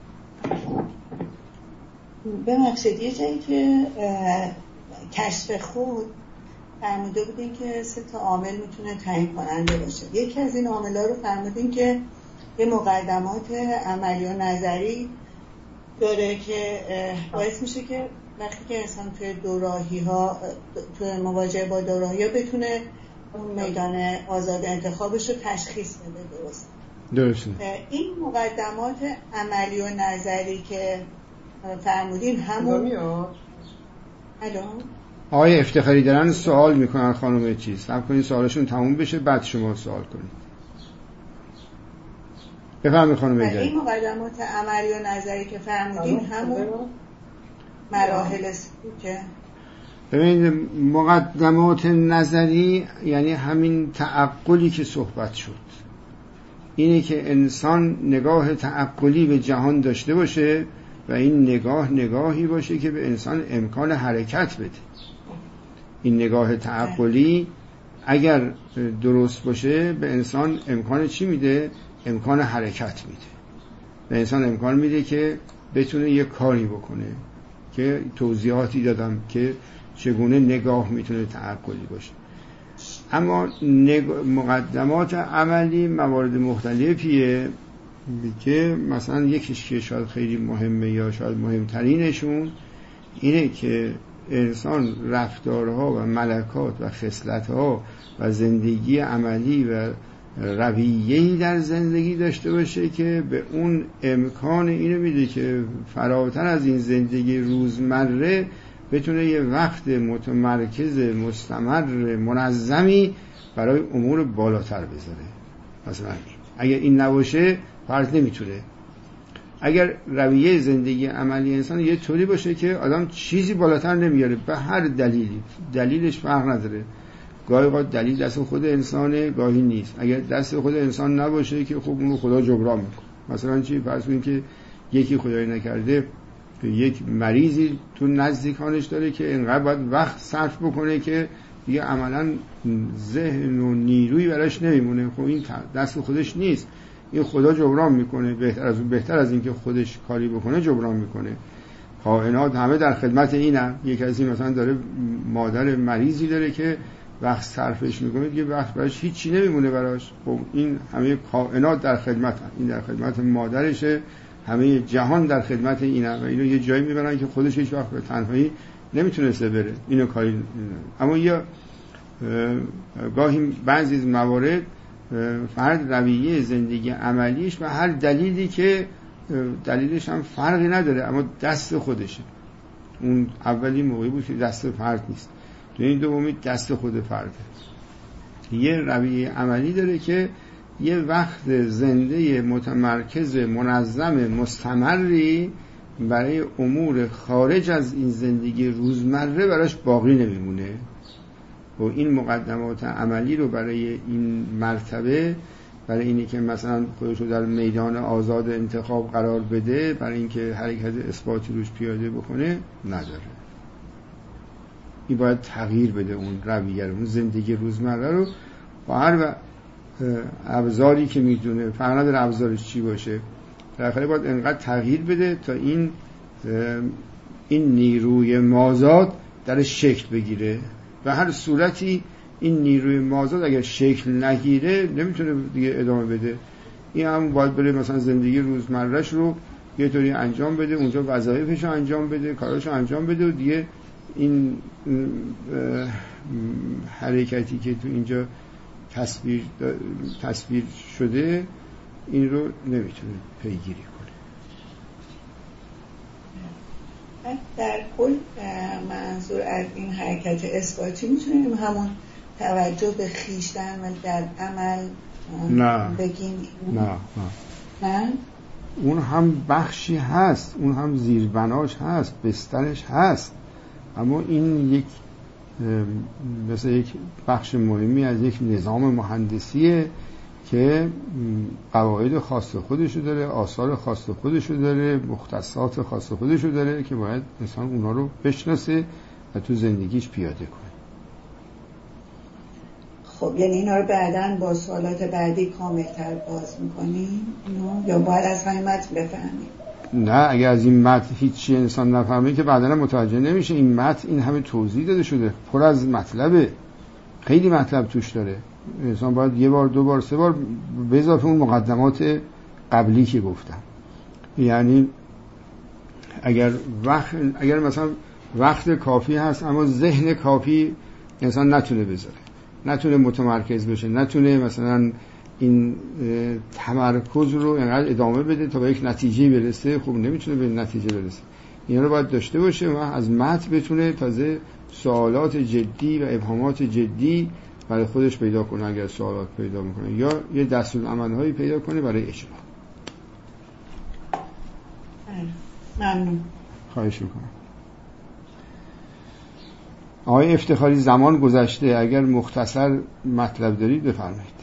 به مقصد یه جایی که کشف خود فرموده بودین که سه تا عامل میتونه تعیین کننده باشه. یکی از این عامل‌ها رو فرمودین که یه مقدمات عملی و نظری داره که باعث میشه که وقتی که انسان توی دوراهی ها توی مواجهه با دوراهی ها بتونه اون میدان آزاد انتخابش رو تشخیص بده. درست درسته. این مقدمات عملی و نظری که فرمودین همون الو آقای افتخاری دارن سوال میکنن خانم چیز صبر کنین سوالشون تموم بشه بعد شما سوال کنید. بفرمایید خانم ایداری. این مقدمات عملی و نظری که فرمودین همون مراحل سلوکه. ببینید مقدمات نظری یعنی همین تعقلی که صحبت شد، اینه که انسان نگاه تعقلی به جهان داشته باشه و این نگاه نگاهی باشه که به انسان امکان حرکت بده. این نگاه تعقلی اگر درست باشه به انسان امکان چی میده؟ امکان حرکت میده. به انسان امکان میده که بتونه یه کاری بکنه که توضیحاتی دادم که چگونه نگاه میتونه تعقلی باشه. اما نگ... مقدمات عملی موارد مختلفیه که مثلا یکیش که شاید خیلی مهمه یا شاید مهمترینشون اینه که انسان رفتارها و ملکات و خصلتها و زندگی عملی و رویه‌ای در زندگی داشته باشه که به اون امکان اینو میده که فراتر از این زندگی روزمره بتونه یه وقت متمرکز مستمر منظمی برای امور بالاتر بذاره. مثلا اگر این نباشه فرد نمیتونه. اگر رویه زندگی عملی انسان یه طوری باشه که آدم چیزی بالاتر نمیاره به هر دلیلی، دلیلش فرق نداره، گاهی اوقات دلیل دست خود انسانه گاهی نیست. اگر دست خود انسان نباشه که خب اونو خدا جبران میکنه. مثلا چی؟ فرض کنیم که یکی خدای نکرده یک مریضی تو نزدیکانش داره که اینقدر باید وقت صرف بکنه که دیگه عملا ذهن و نیروی براش نمیمونه. خب این دست خودش نیست، این خدا جبران میکنه. بهتر از بهتر از این که خودش کاری بکنه جبران میکنه. کائنات همه در خدمت اینن. یک کسی مثلا داره مادر مریضی داره که وقت صرفش میکنه دیگه وقت براش هیچی نمیمونه براش. خب این همه کائنات در خدمتن، این در خدمت مادرشه، همه جهان در خدمت اینه و اینو یه جایی میبرن که خودش هیچ وقت به تنهایی نمیتونسته بره. اینو کاری. اما یا گاهی بعضی از موارد فرد رویه زندگی عملیش و هر دلیلی که دلیلش هم فرقی نداره اما دست خودشه. اون اولی موقعی بود که دست فرد نیست، تو این دومی دست خود فرده. یه رویه عملی داره که یه وقت زنده متمرکز منظم مستمری برای امور خارج از این زندگی روزمره براش باقی نمیمونه. و این مقدمات عملی رو برای این مرتبه، برای اینی که مثلا خودش رو در میدان آزاد انتخاب قرار بده، برای اینکه حرکت اثباتی روش پیاده بکنه نداره. این باید تغییر بده اون رویه رو، اون زندگی روزمره رو با هر ابزاری که میدونه، فرق نداره ابزارش چی باشه، در آخر باید انقدر تغییر بده تا این این نیروی مازاد در شکل بگیره. به هر صورتی این نیروی مازاد اگر شکل نگیره نمیتونه دیگه ادامه بده. این هم باید بره مثلا زندگی روزمرهش رو یه طوری انجام بده، اونجا وظایفش رو انجام بده، کاراشو انجام بده و دیگه این حرکتی که تو اینجا تصویر تصویر شده این رو نمیتونه پیگیری کنه. در کل منظور از این حرکت اثباتی میتونیم همون توجه به خویشتن و در عمل نه. بگیم؟ نه نه نه اون هم بخشی هست، اون هم زیربناش هست، بسترش هست، اما این یک مثل یک بخش مهمی از یک نظام مهندسیه که قواعد خاص خودشو داره، آثار خاص خودشو داره، مختصات خاص خودشو داره که باید انسان اونا رو بشناسه و تو زندگیش پیاده کنه. خب یعنی اینا رو بعداً با سوالات بعدی کاملتر باز میکنیم یا باید از همین متن بفهمیم؟ نه، اگه از این متن هیچی انسان نفهمه که بعداً متوجه نمیشه. این متن این همه توضیح داده شده، پر از مطلبه، خیلی مطلب توش داره. انسان باید یه بار دو بار سه بار به اضافه اون مقدمات قبلی که گفتم. یعنی اگر وقت اگر مثلا وقت کافی هست اما ذهن کافی انسان نتونه بذاره، نتونه متمرکز بشه، نتونه مثلا این تمرکز رو اینقدر ادامه بده تا به یک نتیجه برسه، خب نمیتونه به نتیجه برسه. اینا رو باید داشته باشه و از متن بتونه تازه سوالات جدی و ابهامات جدی برای خودش پیدا کنه اگر سوالات پیدا میکنه، یا یه دستورالعمل‌هایی پیدا کنه برای اجرا. ممنون. خواهش میکنم. آقای افتخاری زمان گذشته، اگر مختصر مطلب دارید بفرمایید.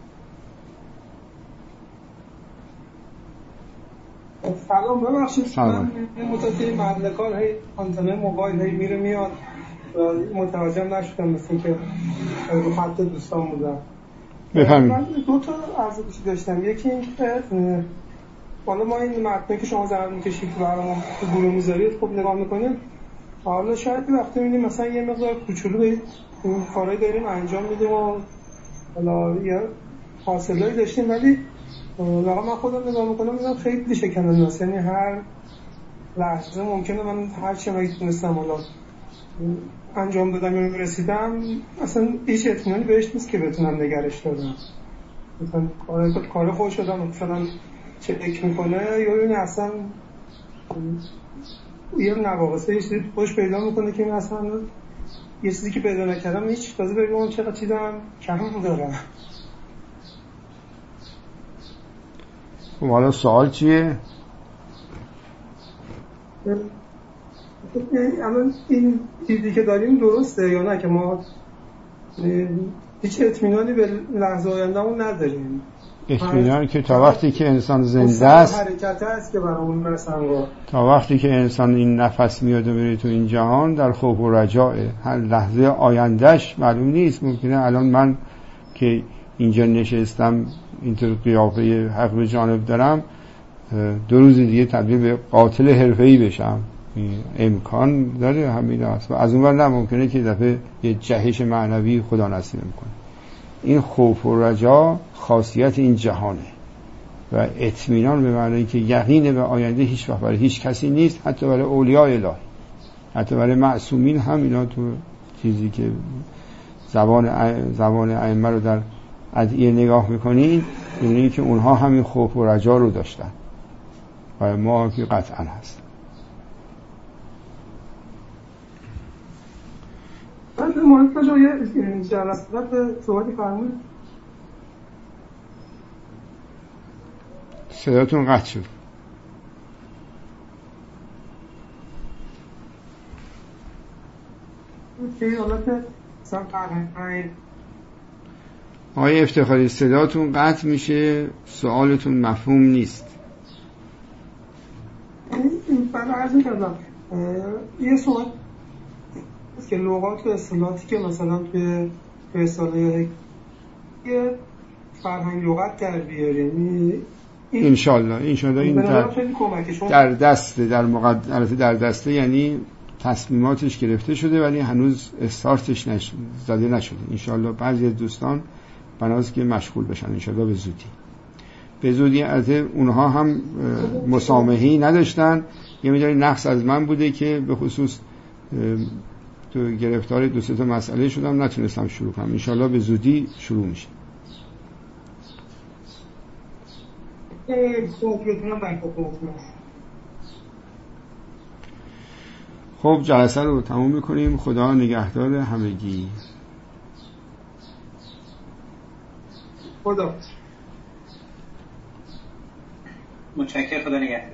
سلام، ببخشید من متوجه مدلکار هی آنتنه موبایل هی میره میاد و متوجه نشدم، مثل که رو خط دوستان بودم. بفرمایید. من دو تا عرض داشتم. یکی این که حالا ما این متنی که شما زحمت میکشید که برامون تو گروه میذارید خب نگاه میکنیم، حالا شاید وقتی میبینیم مثلا یه مقدار کوچولو به این کارهای داریم انجام میدیم و حالا یه حاصلایی داشتیم، ولی واقعا من خودم نگاه میکنم میدونم خیلی شکننده است. یعنی هر لحظه ممکنه من هر چی من تونستم حالا انجام دادم یا رسیدم اصلا هیچ اطمینانی بهش نیست که بتونم نگرش دارم. مثلا کار کار خود شدم مثلا چک میکنه یا این اصلا یه نواقصه یه چیزی خوش پیدا میکنه که من اصلا یه چیزی که پیدا نکردم هیچ تازه بگم چقدر چیزم کم دارم. خب حالا سوال چیه؟ اما این چیزی که داریم درسته یا نه که ما هیچ اطمینانی به لحظه آینده‌مون نداریم؟ اطمینان که تا وقتی که انسان زنده است، حرکت هست که برامون برسنگا، تا وقتی که انسان این نفس میاد و میره تو این جهان در خوف و رجاءه. هر لحظه آیندهش معلوم نیست. ممکنه الان من که اینجا نشستم اینطور قیافه حق به جانب دارم دو روز دیگه تبدیل به قاتل حرفه‌ای بشم، امکان داره همین است. و از اون ور نه، ممکنه که دفعه یه جهش معنوی خدا نصیب میکنه. این خوف و رجا خاصیت این جهانه و اطمینان به معنی که یقین به آینده هیچ وقت برای هیچ کسی نیست، حتی برای اولیاء الهی، حتی برای معصومین هم. اینا تو چیزی که زبان زبان ائمه رو در ادعیه نگاه میکنین میبینید که اونها همین خوف و رجا رو داشتن و ما که قطعا هست. من مهندس باشم یه جلسات صحبتی فرمود. صداتون قطع شد. که حالا که سم فرهنگ آقای افتخاری صداتون قطع میشه، سوالتون مفهوم نیست. این فرق عرض می‌کردم یه سوال که لغات و اصطلاحاتی که مثلا توی رساله یه فرهنگ لغت در بیاریم انشالله انشالله این در, در دسته در مقدمه در دسته، یعنی تصمیماتش گرفته شده ولی هنوز استارتش نشده، زده نشده. انشالله بعضی از دوستان بناست که مشغول بشن انشالله به زودی به زودی. از اونها هم مسامحه‌ای نداشتن، یه مقداری نقص از من بوده که به خصوص تو گرفتار دو سه تا مسئله شدم نتونستم شروع کنم. انشالله به زودی شروع میشه. خب جلسه رو تموم میکنیم. خدا نگهدار همگی. خدا متشکرم. خدا نگهدار.